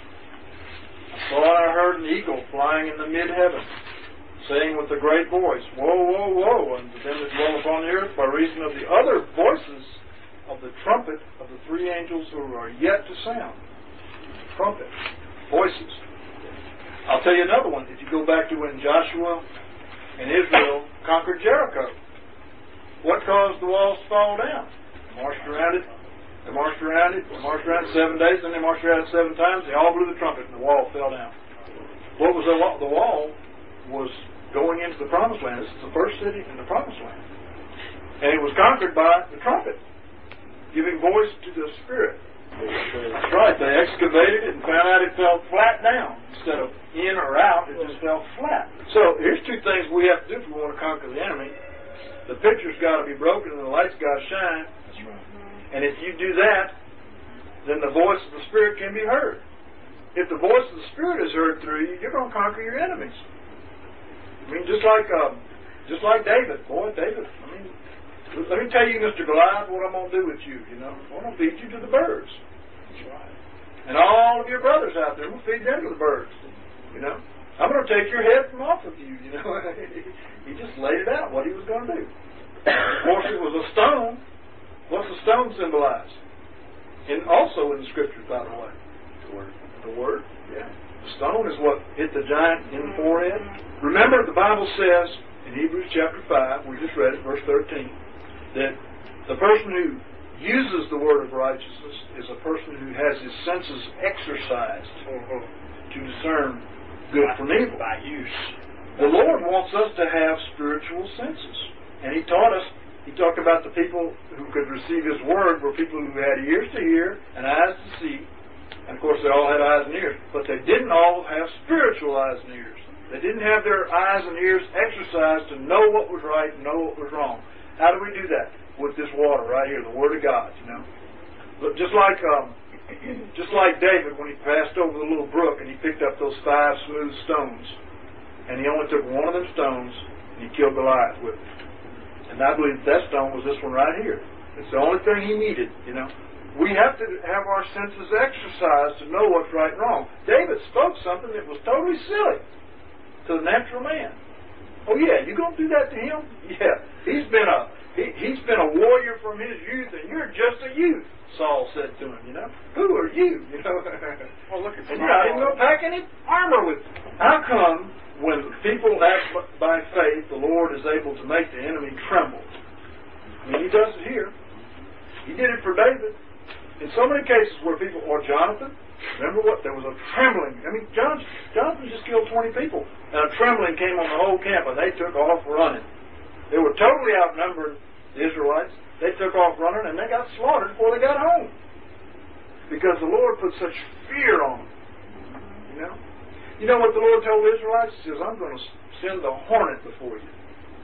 I saw and I heard an eagle flying in the mid-heaven, saying with a great voice, Woe, woe, woe, unto them that dwell upon the earth, by reason of the other voices of the trumpet of the three angels who are yet to sound. Trumpet. Voices. I'll tell you another one. If you go back to when Joshua and Israel conquered Jericho, what caused the walls to fall down? They marched around it. They marched around it. They marched around it seven days. Then they marched around it seven times. They all blew the trumpet, and the wall fell down. What was the wall? The wall was going into the Promised Land. This is the first city in the Promised Land. And it was conquered by the trumpet, giving voice to the Spirit. That's right. They excavated it and found out it fell flat down. Instead of in or out, it just fell flat. So here's two things we have to do if we want to conquer the enemy. The picture's got to be broken and the light's got to shine. That's right. And if you do that, then the voice of the Spirit can be heard. If the voice of the Spirit is heard through you, you're going to conquer your enemies. I mean, just like um, just like David. Boy, David, I mean, let me tell you, Mister Goliath, what I'm going to do with you, you know. I'm going to feed you to the birds. That's right. And all of your brothers out there, I'm going to feed them to the birds, you know. I'm going to take your head from off of you, you know. He just laid it out, what he was going to do. Of course, it was a stone. What's the stone symbolize? And also in the Scriptures, by the way. The Word. The Word, yeah. The stone is what hit the giant in the forehead. Remember, the Bible says in Hebrews chapter five, we just read it, verse thirteen, that the person who uses the word of righteousness is a person who has his senses exercised Mm-hmm. to discern good from evil. By use. The Lord wants us to have spiritual senses. And He taught us, He talked about the people who could receive His word were people who had ears to hear and eyes to see. And of course they all had eyes and ears. But they didn't all have spiritual eyes and ears. They didn't have their eyes and ears exercised to know what was right and know what was wrong. How do we do that? With this water right here, the Word of God, you know. But just like um, just like David when he passed over the little brook and he picked up those five smooth stones, and he only took one of them stones and he killed Goliath with it. And I believe that stone was this one right here. It's the only thing he needed, you know. We have to have our senses exercised to know what's right and wrong. David spoke something that was totally silly to the natural man. Oh yeah, you gonna do that to him? Yeah, he's been a he, he's been a warrior from his youth, and you're just a youth. Saul said to him, you know, who are you? You know, Well, look at and you're not even gonna pack any armor with you. How come when people act by faith, the Lord is able to make the enemy tremble? I mean, He does it here. He did it for David. In so many cases where people, or Jonathan, remember what? There was a trembling. I mean, Jonathan, Jonathan just killed twenty people. And a trembling came on the whole camp, and they took off running. They were totally outnumbered, the Israelites. They took off running, and they got slaughtered before they got home. Because the Lord put such fear on them. You know? You know what the Lord told the Israelites? He says, I'm going to send the hornet before you.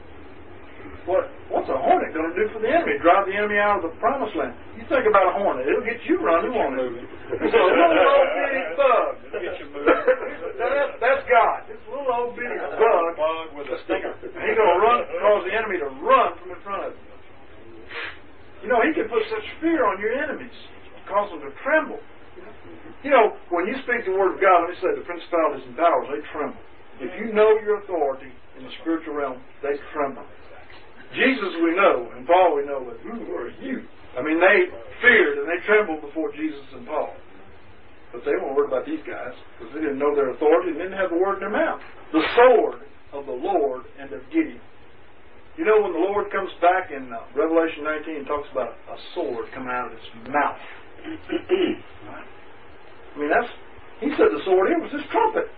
What, what's a hornet going to do for the enemy? Drive the enemy out of the promised land. You think about a hornet, it'll get you running, won't it? It's a little old bitty bug. It'll get you moving. That's, that's God. It's a little old bitty bug. Bug with a stinger. And He's going to run, cause the enemy to run from in front of you. You know, He can put such fear on your enemies, cause them to tremble. You know, when you speak the Word of God, let me say, the principalities and powers, they tremble. If you know your authority in the spiritual realm, they tremble. Jesus we know, and Paul we know, but who are you? I mean, they feared and they trembled before Jesus and Paul. But they weren't worried about these guys, because they didn't know their authority and didn't have the word in their mouth. The sword of the Lord and of Gideon. You know, when the Lord comes back in uh, Revelation nineteen and talks about a sword coming out of His mouth. Right? I mean, that's, He said the sword here was His trumpet.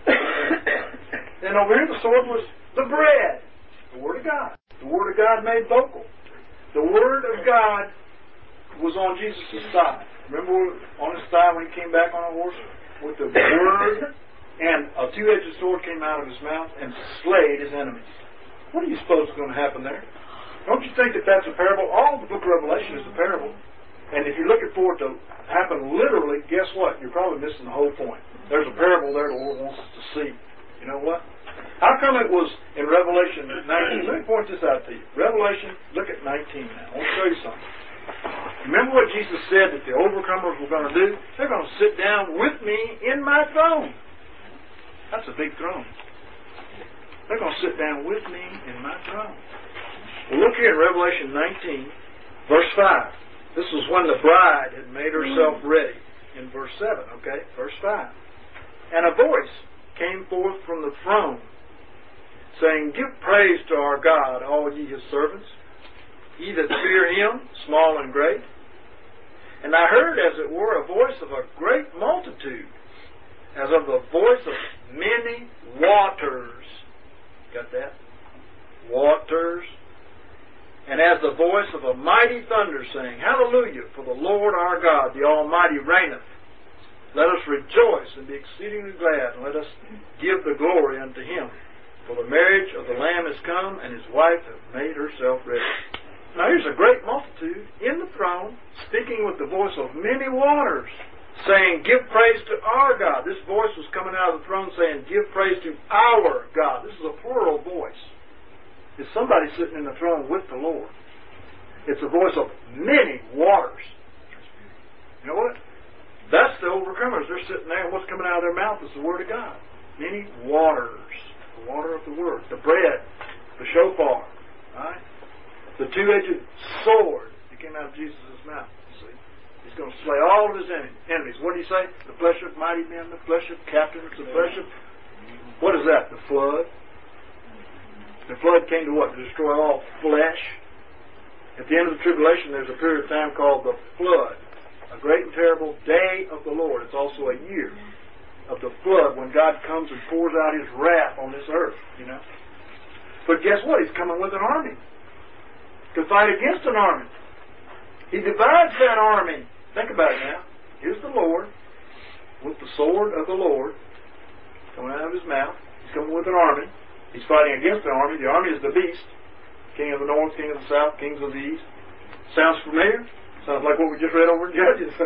And over here the sword was the bread, the Word of God. The Word of God made vocal. The Word of God was on Jesus' side. Remember on His thigh when He came back on a horse? With the Word, and a two-edged sword came out of His mouth and slayed His enemies. What do you suppose is going to happen there? Don't you think that that's a parable? All the book of Revelation is a parable. And if you're looking for it to happen literally, guess what? You're probably missing the whole point. There's a parable there the Lord wants us to see. You know what? How come it was in Revelation nineteen? Let me point this out to you. Revelation, look at nineteen now. I want to show you something. Remember what Jesus said that the overcomers were going to do? They're going to sit down with me in my throne. That's a big throne. They're going to sit down with me in my throne. Well, look here in Revelation nineteen, verse five. This was when the bride had made herself ready. In verse seven, okay? Verse five. And a voice came forth from the throne, saying, Give praise to our God, all ye His servants, ye that fear Him, small and great. And I heard, as it were, a voice of a great multitude, as of the voice of many waters. Got that? Waters. And as the voice of a mighty thunder, saying, Hallelujah, for the Lord our God, the Almighty, reigneth. Let us rejoice and be exceedingly glad, and let us give the glory unto Him. For the marriage of the Lamb is come, and His wife hath made herself ready. Now here's a great multitude in the throne, speaking with the voice of many waters, saying, Give praise to our God. This voice was coming out of the throne saying, Give praise to our God. This is a plural voice. It's somebody sitting in the throne with the Lord. It's a voice of many waters. You know what? That's the overcomers. They're sitting there, and what's coming out of their mouth is the Word of God. many waters. The water of the Word. The bread. The shofar. Right? The two-edged sword that came out of Jesus' mouth. See? He's going to slay all of his enemies. What do you say? The flesh of mighty men, the flesh of captains, the flesh of... What is that? The flood. The flood came to what? To destroy all flesh. At the end of the tribulation, there's a period of time called the flood. A great and terrible day of the Lord. It's also a year of the flood when God comes and pours out His wrath on this earth, you know. But guess what? He's coming with an army to fight against an army. He divides that army. Think about it now. Here's the Lord with the sword of the Lord coming out of His mouth. He's coming with an army. He's fighting against an army. The army is the beast. King of the north, king of the south, kings of the east. Sounds familiar? Sounds like what we just read over in Judges.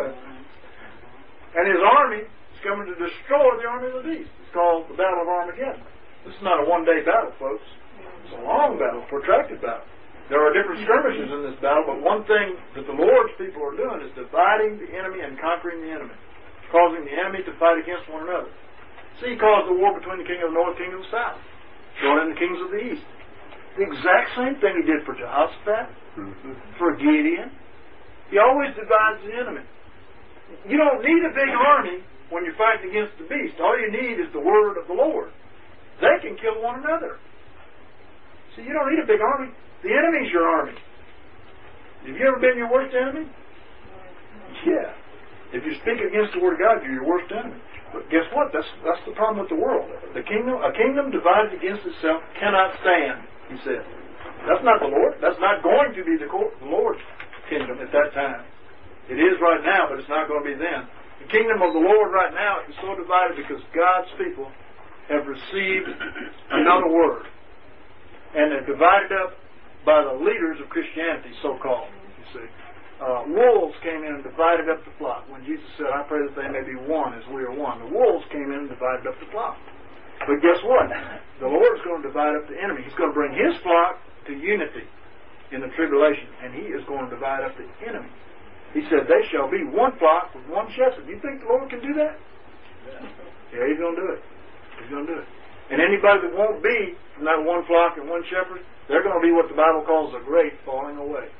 And his army is coming to destroy the army of the beast. It's called the Battle of Armageddon. This is not a one-day battle, folks. It's a long battle, a protracted battle. There are different skirmishes in this battle, but one thing that the Lord's people are doing is dividing the enemy and conquering the enemy, causing the enemy to fight against one another. See, He caused the war between the king of the north, king of the south, joining the kings of the east. The exact same thing He did for Jehoshaphat, mm-hmm. for Gideon. He always divides the enemy. You don't need a big army when you're fighting against the beast. All you need is the word of the Lord. They can kill one another. See, you don't need a big army. The enemy's your army. Have you ever been your worst enemy? Yeah. If you speak against the Word of God, you're your worst enemy. But guess what? That's that's the problem with the world. The kingdom, a kingdom divided against itself cannot stand, He said. That's not the Lord. That's not going to be the, the Lord's kingdom at that time. It is right now, but it's not going to be then. The kingdom of the Lord right now is so divided because God's people have received another word. And they're divided up by the leaders of Christianity, so-called, you see. Uh, wolves came in and divided up the flock. When Jesus said, I pray that they may be one as we are one. The wolves came in and divided up the flock. But guess what? The Lord's going to divide up the enemy. He's going to bring His flock to unity in the tribulation. And He is going to divide up the enemy. He said, they shall be one flock with one shepherd. Do you think the Lord can do that? Yeah, He's going to do it. He's going to do it. And anybody that won't be from that one flock and one shepherd, they're going to be what the Bible calls a great falling away.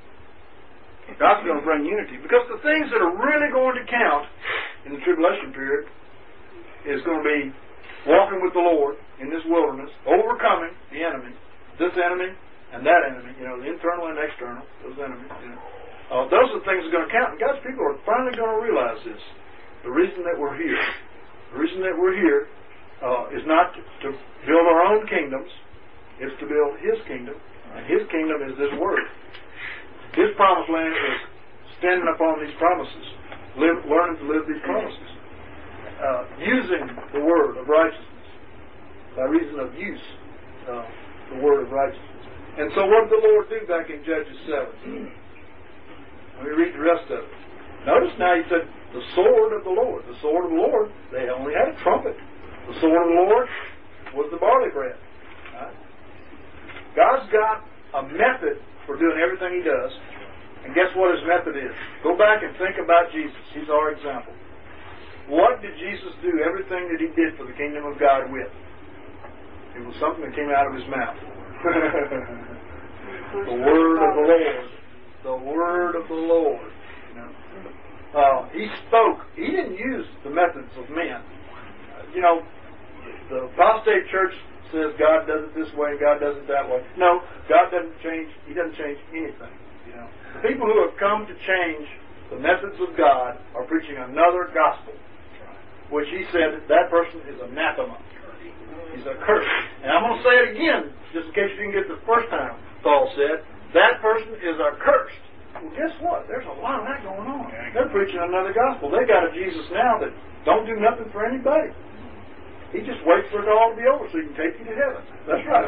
God's going to bring unity. Because the things that are really going to count in the tribulation period is going to be walking with the Lord in this wilderness, overcoming the enemy, this enemy and that enemy, you know, the internal and external, those enemies. You know. uh, those are the things that are going to count. And God's people are finally going to realize this. The reason that we're here, the reason that we're here uh, is not to, to build our own kingdoms. It's to build His kingdom. And His kingdom is this Word. His promised land is standing upon these promises, live, learning to live these promises, uh, using the word of righteousness, by reason of use, uh, the word of righteousness. And so what did the Lord do back in Judges seven? Let me read the rest of it. Notice now He said, the sword of the Lord. The sword of the Lord, they only had a trumpet. The sword of the Lord was the barley bread. Right? God's got a method for doing everything He does. And guess what His method is? Go back and think about Jesus. He's our example. What did Jesus do everything that He did for the kingdom of God with? It was something that came out of His mouth. The word of the Lord. The word of the Lord. You know? uh, he spoke. He didn't use the methods of men. Uh, you know, the apostate church says God does it this way and God does it that way. No, God doesn't change. He doesn't change anything. You know, the people who have come to change the methods of God are preaching another gospel, which He said that person is anathema. He's a curse. And I'm going to say it again, just in case you didn't get the first time. Paul said that person is accursed. Well, guess what? There's a lot of that going on. They're preaching another gospel. They got a Jesus now that don't do nothing for anybody. He just waits for it all to be over so He can take you to heaven. That's right.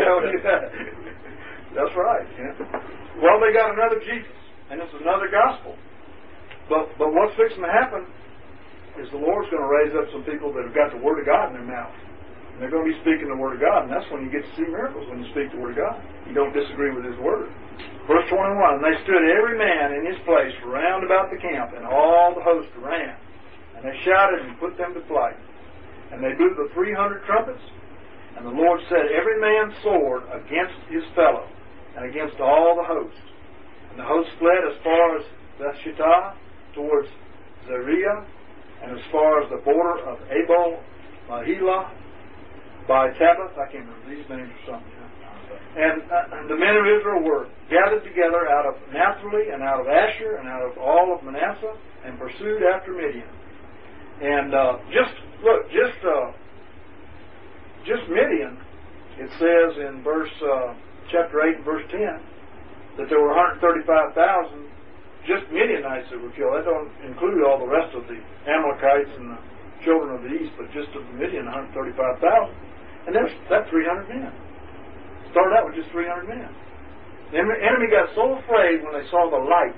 That's right. Yeah. Well, they got another Jesus, and it's another gospel. But but what's fixing to happen is the Lord's going to raise up some people that have got the Word of God in their mouth. And they're going to be speaking the Word of God, and that's when you get to see miracles, when you speak the Word of God. You don't disagree with His Word. Verse twenty-one, and they stood every man in his place round about the camp, and all the host ran. And they shouted and put them to flight. And they blew the three hundred trumpets, and the Lord set every man's sword against his fellow, and against all the host. And the host fled as far as Bethshittah, towards Zereah, and as far as the border of Abel Mahilah, by Tabbath. I can't remember these names or something. And, uh, and the men of Israel were gathered together out of Naphtali and out of Asher and out of all of Manasseh, and pursued after Midian. And uh, just look, just uh, just Midian. It says in verse uh, chapter eight and verse ten that there were one hundred thirty-five thousand just Midianites that were killed. That don't include all the rest of the Amalekites and the children of the east, but just of the Midian, one hundred thirty-five thousand. And there's that's three hundred men. Started out with just three hundred men. The enemy got so afraid when they saw the light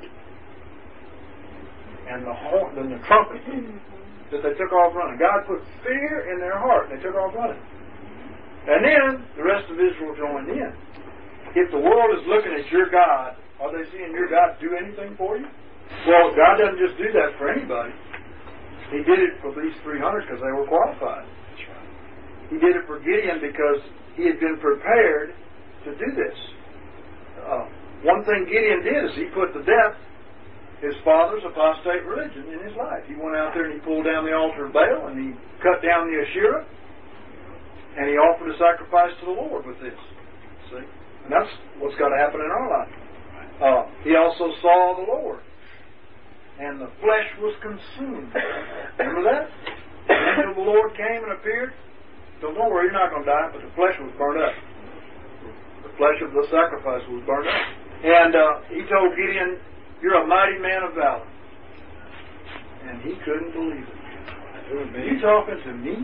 and the horn and the trumpet that they took off running. God put fear in their heart, and they took off running. And then the rest of Israel joined in. If the world is looking at your God, are they seeing your God do anything for you? Well, God doesn't just do that for anybody. He did it for these three hundred because they were qualified. He did it for Gideon because he had been prepared to do this. Uh, one thing Gideon did is he put to death his father's apostate religion in his life. He went out there and he pulled down the altar of Baal and he cut down the Asherah and he offered a sacrifice to the Lord with this. See? And that's what's got to happen in our life. Uh, he also saw the Lord and the flesh was consumed. Remember that? The angel of the Lord came and appeared. So don't worry, you're not going to die, but the flesh was burned up. The flesh of the sacrifice was burned up. And uh, he told Gideon, "You're a mighty man of valor." And he couldn't believe it. Are you talking to me?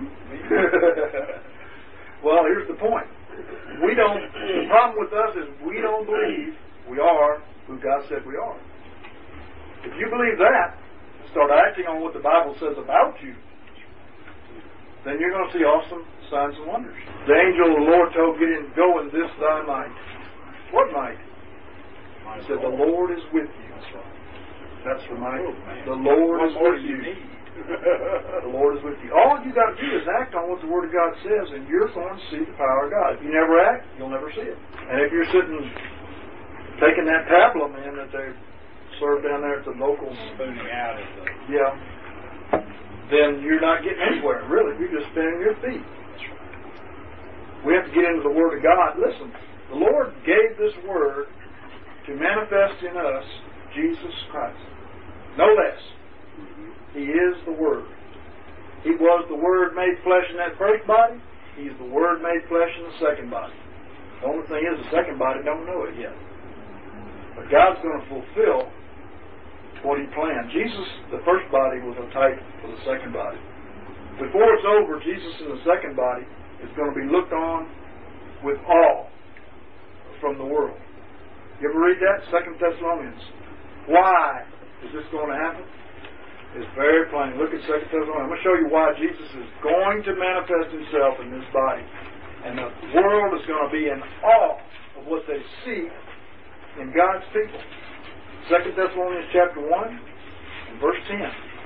Well, here's the point. We don't, the problem with us is we don't believe we are who God said we are. If you believe that, start acting on what the Bible says about you, then you're going to see awesome signs and wonders. The angel of the Lord told Gideon, "Go in this thy might." What might? He said, "The Lord is with you." That's right. That's the might. The Lord is with you. The Lord is with you. All you got to do is act on what the Word of God says, and you're going to see the power of God. If you never act, you'll never see it. And if you're sitting taking that pablum in that they serve down there at the local spooning out of the yeah. then you're not getting anywhere, really. You're just spinning your feet. We have to get into the Word of God. Listen, the Lord gave this Word to manifest in us Jesus Christ. No less. He is the Word. He was the Word made flesh in that first body. He's the Word made flesh in the second body. The only thing is the second body don't know it yet. But God's going to fulfill what He planned. Jesus, the first body, was a type for the second body. Before it's over, Jesus in the second body is going to be looked on with awe from the world. You ever read that? Second Thessalonians. Why is this going to happen? It's very plain. Look at Second Thessalonians. I'm going to show you why Jesus is going to manifest Himself in this body. And the world is going to be in awe of what they see in God's people. Second Thessalonians chapter one and verse ten.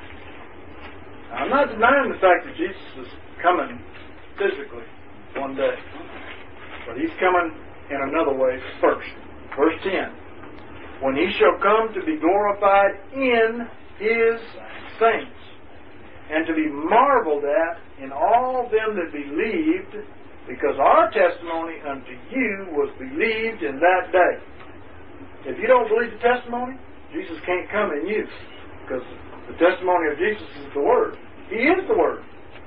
Now, I'm not denying the fact that Jesus is coming physically one day. But He's coming in another way first. Verse ten. When He shall come to be glorified in His saints, and to be marveled at in all them that believed, because our testimony unto you was believed in that day. If you don't believe the testimony, Jesus can't come in you, because the testimony of Jesus is the Word. He is the Word.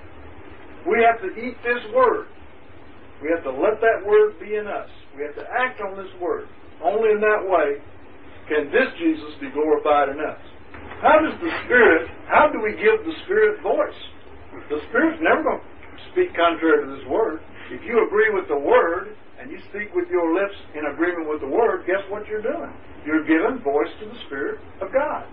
We have to eat this Word. We have to let that Word be in us. We have to act on this Word. Only in that way can this Jesus be glorified in us. How does the Spirit, how do we give the Spirit voice? The Spirit's never going to speak contrary to this Word. If you agree with the Word and you speak with your lips in agreement with the Word, guess what you're doing? You're giving voice to the Spirit of God.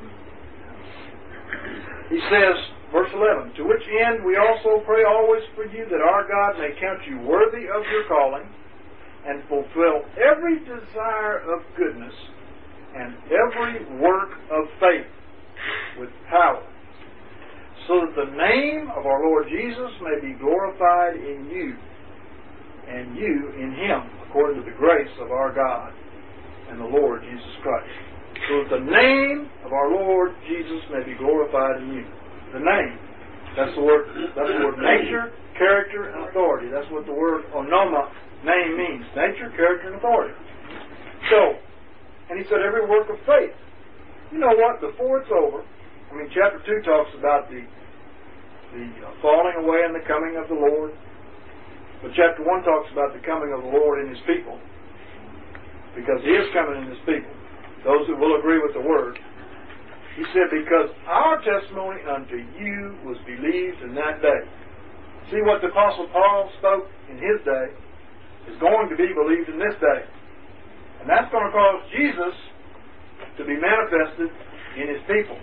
He says, verse eleven, "To which end we also pray always for you, that our God may count you worthy of your calling, and fulfill every desire of goodness and every work of faith with power, so that the name of our Lord Jesus may be glorified in you, and you in Him, according to the grace of our God and the Lord Jesus Christ. So that the name of our Lord Jesus may be glorified in you. The name. That's the word, that's the word nature, character, and authority. That's what the word onoma, name, means. Nature, character, and authority. So, and he said every work of faith. You know what? Before it's over, I mean, chapter two talks about the the falling away and the coming of the Lord. But chapter one talks about the coming of the Lord in His people. Because He is coming in His people. Those that will agree with the Word. He said, because our testimony unto you was believed in that day. See, what the Apostle Paul spoke in his day is going to be believed in this day. And that's going to cause Jesus to be manifested in His people.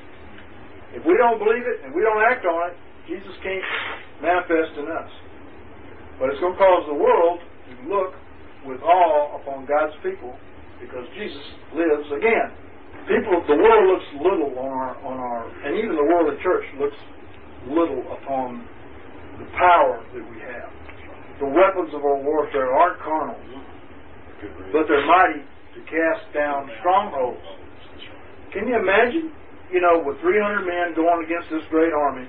If we don't believe it and we don't act on it, Jesus can't manifest in us. But it's going to cause the world to look with awe upon God's people because Jesus lives again. People, the world looks little on our, on our, and even the world of the church looks little upon the power that we have. The weapons of our warfare aren't carnal, but they're mighty to cast down strongholds. Can you imagine? You know, with three hundred men going against this great army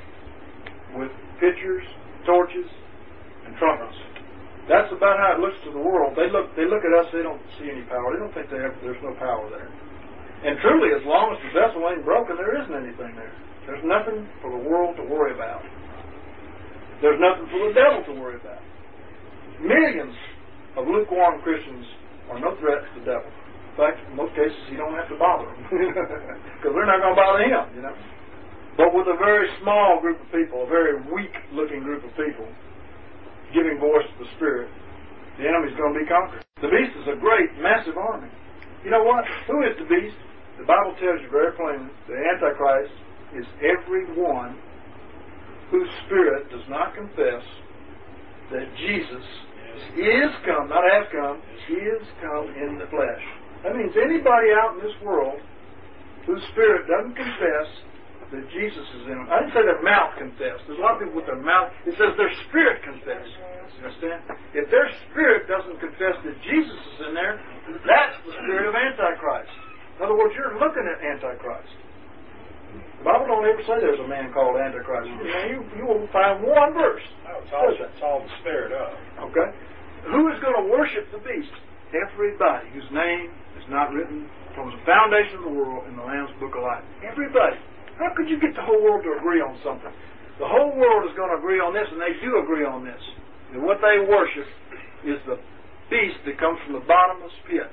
with pitchers, torches, and trumpets. That's about how it looks to the world. They look they look at us, they don't see any power. They don't think they have, there's no power there. And truly, as long as the vessel ain't broken, there isn't anything there. There's nothing for the world to worry about. There's nothing for the devil to worry about. Millions of lukewarm Christians are no threat to the devil. In fact, in most cases, he don't have to bother them. Because they're not going to bother him, you know. But with a very small group of people, a very weak-looking group of people, giving voice to the Spirit, the enemy's going to be conquered. The beast is a great, massive army. You know what? Who is the beast? The Bible tells you very plainly, the Antichrist is everyone whose spirit does not confess that Jesus is come, not has come, is come in the flesh. That means anybody out in this world whose spirit doesn't confess that Jesus is in them. I didn't say their mouth confess. There's a lot of people with their mouth. It says their spirit confess. You understand? If their spirit doesn't confess that Jesus is in there, that's the spirit of Antichrist. In other words, you're looking at Antichrist. The Bible don't ever say there's a man called Antichrist. You, know, you, you will find one verse. No, it's all, it's all the spirit of. Okay? Who is going to worship the beast? Everybody whose name is not written from the foundation of the world in the Lamb's Book of Life. Everybody. How could you get the whole world to agree on something? The whole world is going to agree on this, and they do agree on this. And what they worship is the beast that comes from the bottomless pit.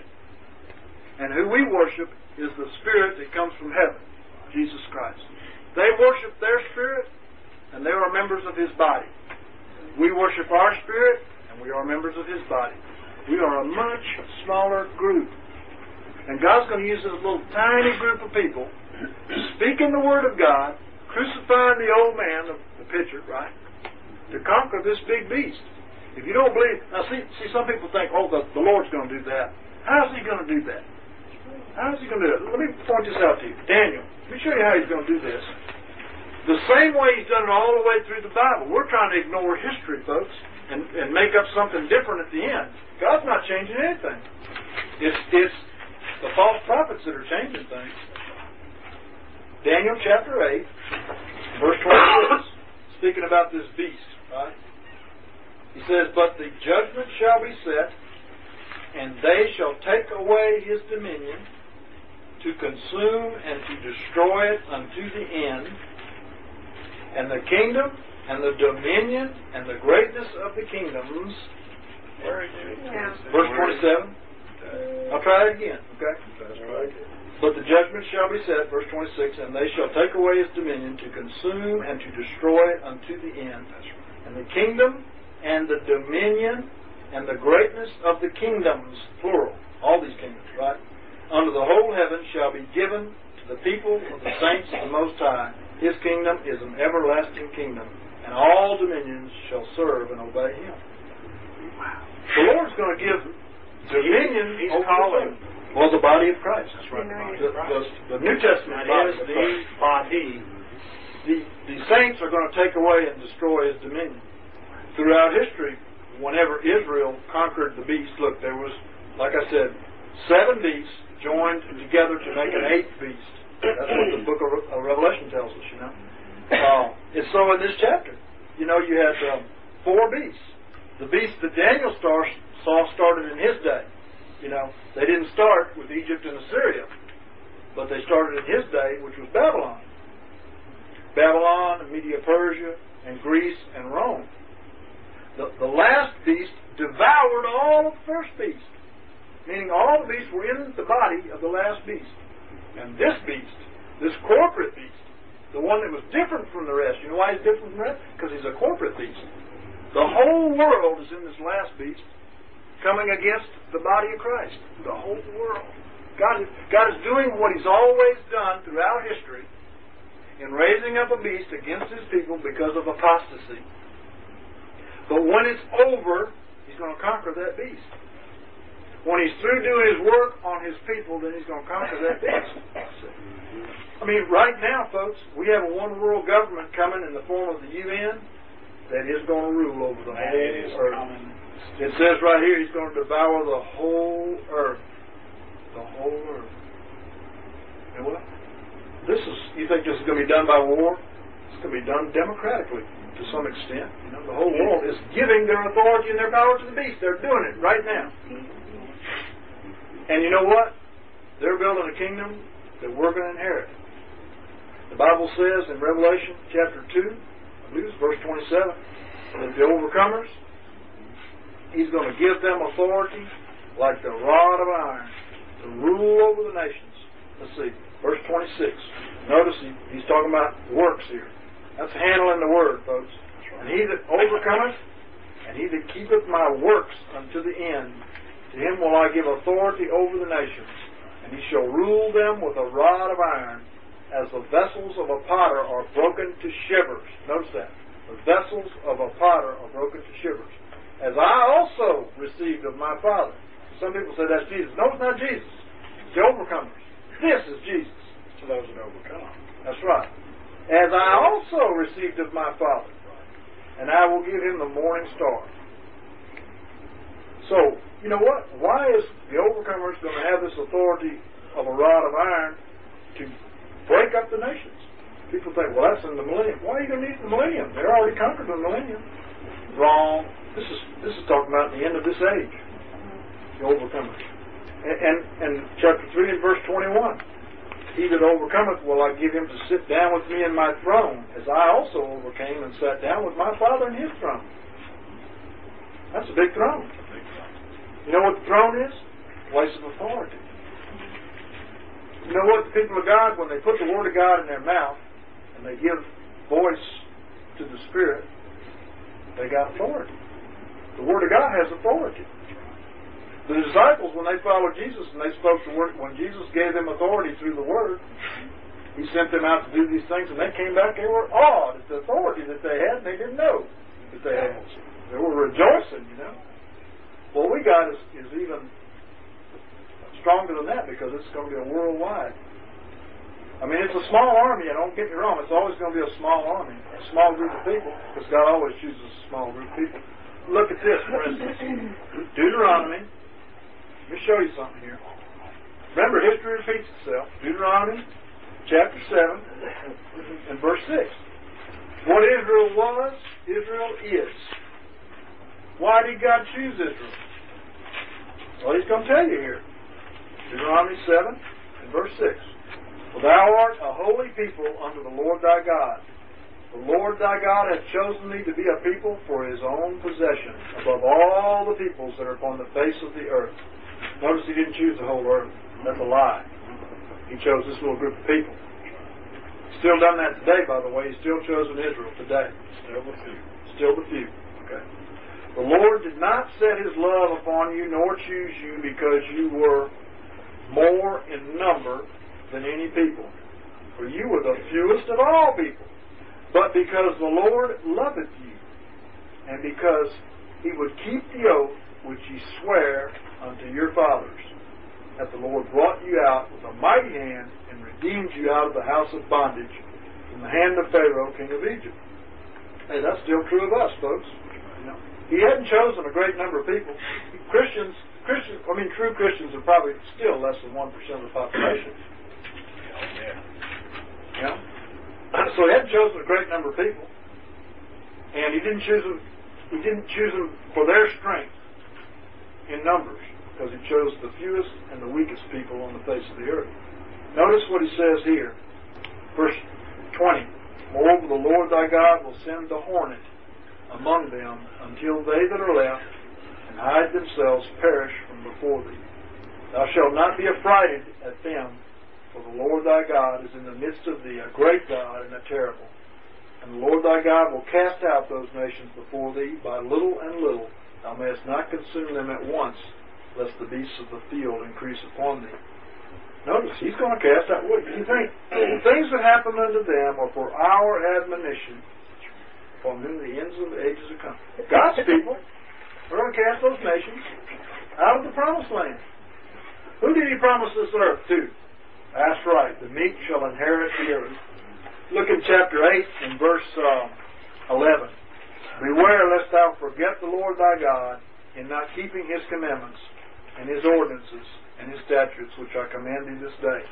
And who we worship is the spirit that comes from heaven, Jesus Christ. They worship their spirit, and they are members of His body. We worship our spirit, and we are members of His body. We are a much smaller group. And God's going to use this little tiny group of people speaking the Word of God, crucifying the old man, the, the pitcher, right, to conquer this big beast. If you don't believe... Now, see, see some people think, oh, the, the Lord's going to do that. How's He going to do that? How's He going to do it? Let me point this out to you. Daniel, let me show you how He's going to do this. The same way He's done it all the way through the Bible. We're trying to ignore history, folks, and, and make up something different at the end. God's not changing anything. It's, it's the false prophets that are changing things. Daniel chapter eight, verse twenty-six, speaking about this beast, right? He says, but the judgment shall be set, and they shall take away his dominion, to consume and to destroy it unto the end. And the kingdom and the dominion and the greatness of the kingdoms. Where is it? Yeah. Verse twenty-seven. I'll try it again, okay? That's right. But the judgment shall be set, verse twenty-six, and they shall take away his dominion to consume and to destroy it unto the end. And the kingdom and the dominion and the greatness of the kingdoms, plural, all these kingdoms, right, under the whole heaven shall be given to the people of the saints of the Most High. His kingdom is an everlasting kingdom, and all dominions shall serve and obey him. Wow. The Lord's going to give dominion He's over calling. the well, the body of Christ. That's right. The, the, the New Testament That body is of the Christ. body the, the saints are going to take away and destroy his dominion. Throughout history, whenever Israel conquered the beast, look, there was, like I said, seven beasts joined together to make an eighth beast. That's what the book of Revelation tells us, you know. Uh, and so in this chapter, you know, you had um, four beasts. The beast that Daniel star, saw started in his day. You know, they didn't start with Egypt and Assyria, but they started in his day, which was Babylon. Babylon and Media-Persia and Greece and Rome. The, the last beast devoured all of the first beast, meaning all the beasts were in the body of the last beast. And this beast, this corporate beast, the one that was different from the rest, you know why he's different from the rest? Because he's a corporate beast. The whole world is in this last beast coming against the body of Christ. The whole world. God is, God is doing what he's always done throughout history in raising up a beast against his people because of apostasy. But when it's over, he's going to conquer that beast. When he's through doing his work on his people, then he's going to conquer that beast. I mean, right now, folks, we have a one-world government coming in the form of the U N that is going to rule over the whole earth. It says right here, he's going to devour the whole earth. The whole earth. You know what? This is, you think this is going to be done by war? It's going to be done democratically to some extent. You know, the whole world is giving their authority and their power to the beast. They're doing it right now. And you know what? They're building a kingdom that we're going to inherit. The Bible says in Revelation chapter two, I believe it's verse twenty-seven, that the overcomers, he's going to give them authority like the rod of iron to rule over the nations. Let's see, verse twenty-six. Notice he, he's talking about works here. That's handling the word, folks. And he that overcometh, and he that keepeth my works unto the end, to him will I give authority over the nations, and he shall rule them with a rod of iron, as the vessels of a potter are broken to shivers. Notice that. The vessels of a potter are broken to shivers. As I also received of my Father. Some people say that's Jesus. No, it's not Jesus. It's the overcomers. This is Jesus. To those that overcome. That's right. As I also received of my Father, and I will give him the morning star. So, you know what? Why is the overcomers going to have this authority of a rod of iron to break up the nations? People think, well, that's in the millennium. Why are you going to need the millennium? They're already conquered the millennium. Wrong. This is this is talking about the end of this age. The overcomers. And, and, and chapter three and verse twenty-one. He that overcometh will I give him to sit down with me in my throne, as I also overcame and sat down with my Father in his throne. That's a big throne. You know what the throne is? Place of authority. You know what the people of God, when they put the Word of God in their mouth, and they give voice to the Spirit, they got authority. The Word of God has authority. The disciples, when they followed Jesus and they spoke the Word, when Jesus gave them authority through the Word, He sent them out to do these things, and they came back, they were awed at the authority that they had, and they didn't know that they had. They were rejoicing, you know. What we got is, is even stronger than that, because it's going to be a worldwide. I mean, it's a small army, and don't get me wrong, it's always going to be a small army, a small group of people, because God always chooses a small group of people. Look at this, for instance. Deuteronomy. Let me show you something here. Remember, history repeats itself. Deuteronomy chapter seven and verse six. What Israel was, Israel is. Why did God choose Israel? Well, He's going to tell you here. Deuteronomy seven and verse six. For thou art a holy people unto the Lord thy God. The Lord thy God hath chosen thee to be a people for His own possession, above all the peoples that are upon the face of the earth. Notice He didn't choose the whole earth. That's a lie. He chose this little group of people. He's still done that today, by the way. He's still chosen Israel today. Still the few. Still the few. Okay. The Lord did not set His love upon you, nor choose you, because you were more in number than any people. For you were the fewest of all people. But because the Lord loveth you, and because He would keep the oath which He sware unto your fathers, that the Lord brought you out with a mighty hand and redeemed you out of the house of bondage, from the hand of Pharaoh, king of Egypt. Hey, that's still true of us, folks. You know, he hadn't chosen a great number of people. Christians, Christians, I mean, true Christians are probably still less than one percent of the population. Yeah. You know? So he hadn't chosen a great number of people, and he didn't choose them. He didn't choose them for their strength in numbers, because he chose the fewest and the weakest people on the face of the earth. Notice what he says here, verse twenty. Moreover, the Lord thy God will send the hornet among them until they that are left and hide themselves perish from before thee. Thou shalt not be affrighted at them, for the Lord thy God is in the midst of thee, a great God and a terrible. And the Lord thy God will cast out those nations before thee by little and little. Thou mayest not consume them at once, lest the beasts of the field increase upon thee. Notice, he's going to cast out. What do you think? The things that happen unto them are for our admonition, from whom the ends of the ages are come. God's people are going to cast those nations out of the promised land. Who did he promise this earth to? That's right. The meek shall inherit the earth. Look in chapter eight and verse uh, eleven. Beware lest thou forget the Lord thy God in not keeping his commandments and his ordinances and his statutes which I command thee this day.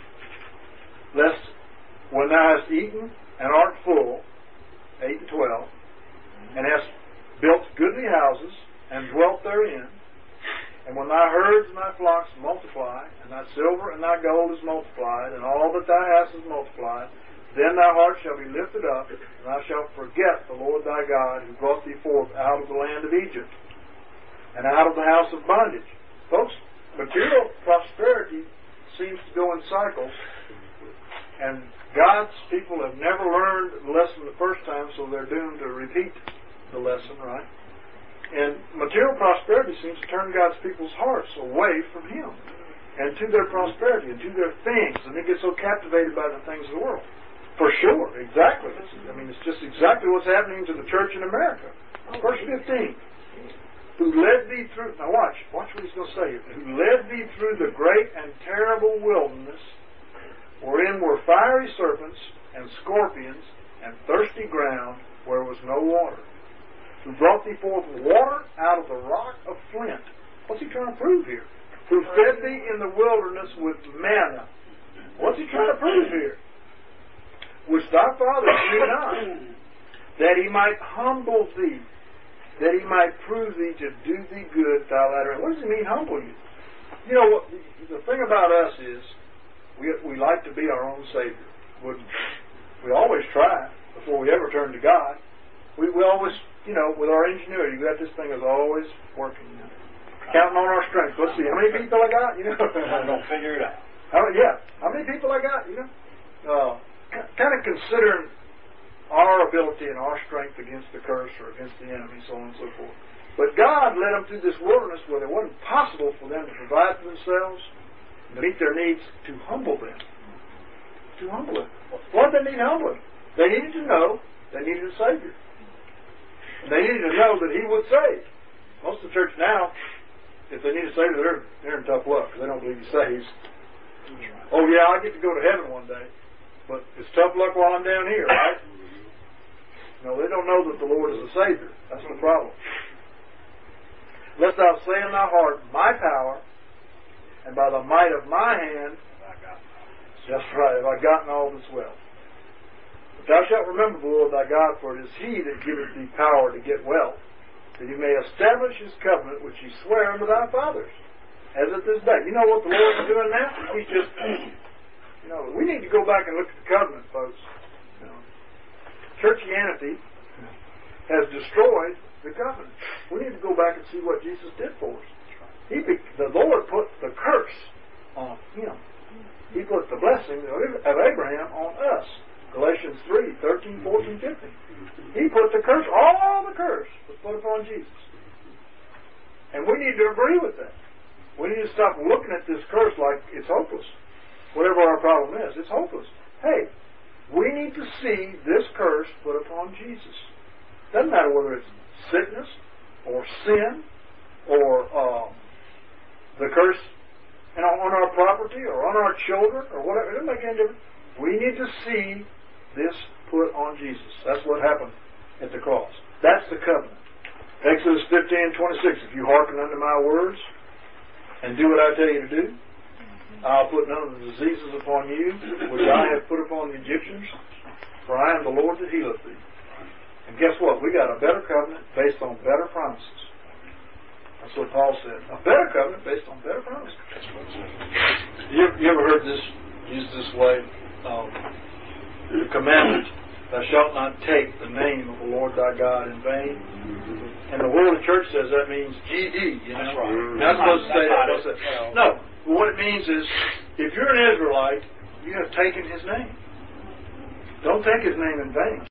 Lest when thou hast eaten and art full, eight and twelve, and hast built goodly houses and dwelt therein, and when thy herds and thy flocks multiply, and thy silver and thy gold is multiplied, and all that thou hast is multiplied, then thy heart shall be lifted up, and thou shalt forget the Lord thy God, who brought thee forth out of the land of Egypt, and out of the house of bondage. Folks, material prosperity seems to go in cycles, and God's people have never learned the lesson the first time, so they're doomed to repeat the lesson, right? And material prosperity seems to turn God's people's hearts away from Him and to their prosperity and to their things, and they get so captivated by the things of the world. For sure, exactly. I mean, it's just exactly what's happening to the church in America. Verse fifteen. Who led thee through, now watch, watch what he's going to say here. Who led thee through the great and terrible wilderness, wherein were fiery serpents and scorpions and thirsty ground where was no water. Who brought thee forth water out of the rock of flint. What's he trying to prove here? Who fed thee in the wilderness with manna. What's he trying to prove here? Which thy fathers knew not, that he might humble thee, that he might prove thee to do thee good, thou latter end. What does he mean, humble you? You know, what the thing about us is, we we like to be our own Savior. Wouldn't we? We always try before we ever turn to God. We we always, you know, with our ingenuity, we got this thing is always working. You know? Counting on our strength. Let's see, how many people I got? You know, I'm gonna figure it out. How, yeah, how many people I got? You know, uh, kind of considering our ability and our strength against the curse or against the enemy, so on and so forth. But God led them through this wilderness where it wasn't possible for them to provide for themselves and to meet their needs, to humble them. To humble them. What did they need humbling? They needed to know they needed a Savior. They needed to know that He would save. Most of the church now, if they need a Savior, they're, they're in tough luck. They don't believe He saves. Oh yeah, I get to go to heaven one day, but it's tough luck while I'm down here, right? No, they don't know that the Lord is a Savior. That's the problem. Lest thou say in thy heart, my power, and by the might of my hand, that's right, have I gotten all this wealth. But thou shalt remember the Lord thy God, for it is He that giveth thee power to get wealth, that He may establish His covenant which He sware unto thy fathers, as at this day. You know what the Lord is doing now? He's just, you know, we need to go back and look at the covenant, folks. You know, Churchianity has destroyed the covenant. We need to go back and see what Jesus did for us. He, the Lord put the curse on Him. He put the blessing of Abraham on us. Galatians three, thirteen, fourteen, fifteen. He put the curse, all the curse was put upon Jesus. And we need to agree with that. We need to stop looking at this curse like it's hopeless. Whatever our problem is, it's hopeless. Hey, we need to see this curse put upon Jesus. Doesn't matter whether it's sickness or sin or um, the curse you know, on our property or on our children or whatever. It doesn't make any difference. We need to see this put on Jesus. That's what happened at the cross. That's the covenant. Exodus fifteen twenty-six. If you hearken unto my words and do what I tell you to do, I'll put none of the diseases upon you which I have put upon the Egyptians, for I am the Lord that healeth thee. And guess what? We got a better covenant based on better promises. That's what Paul said. A better covenant based on better promises. You, you ever heard this used this way? Um, the commandment, thou shalt not take the name of the Lord thy God in vain. And the world of church says that means G D. You know? That's right. You're not supposed to say that. That's Supposed to, no. What it means is, if you're an Israelite, you have taken his name. Don't take his name in vain.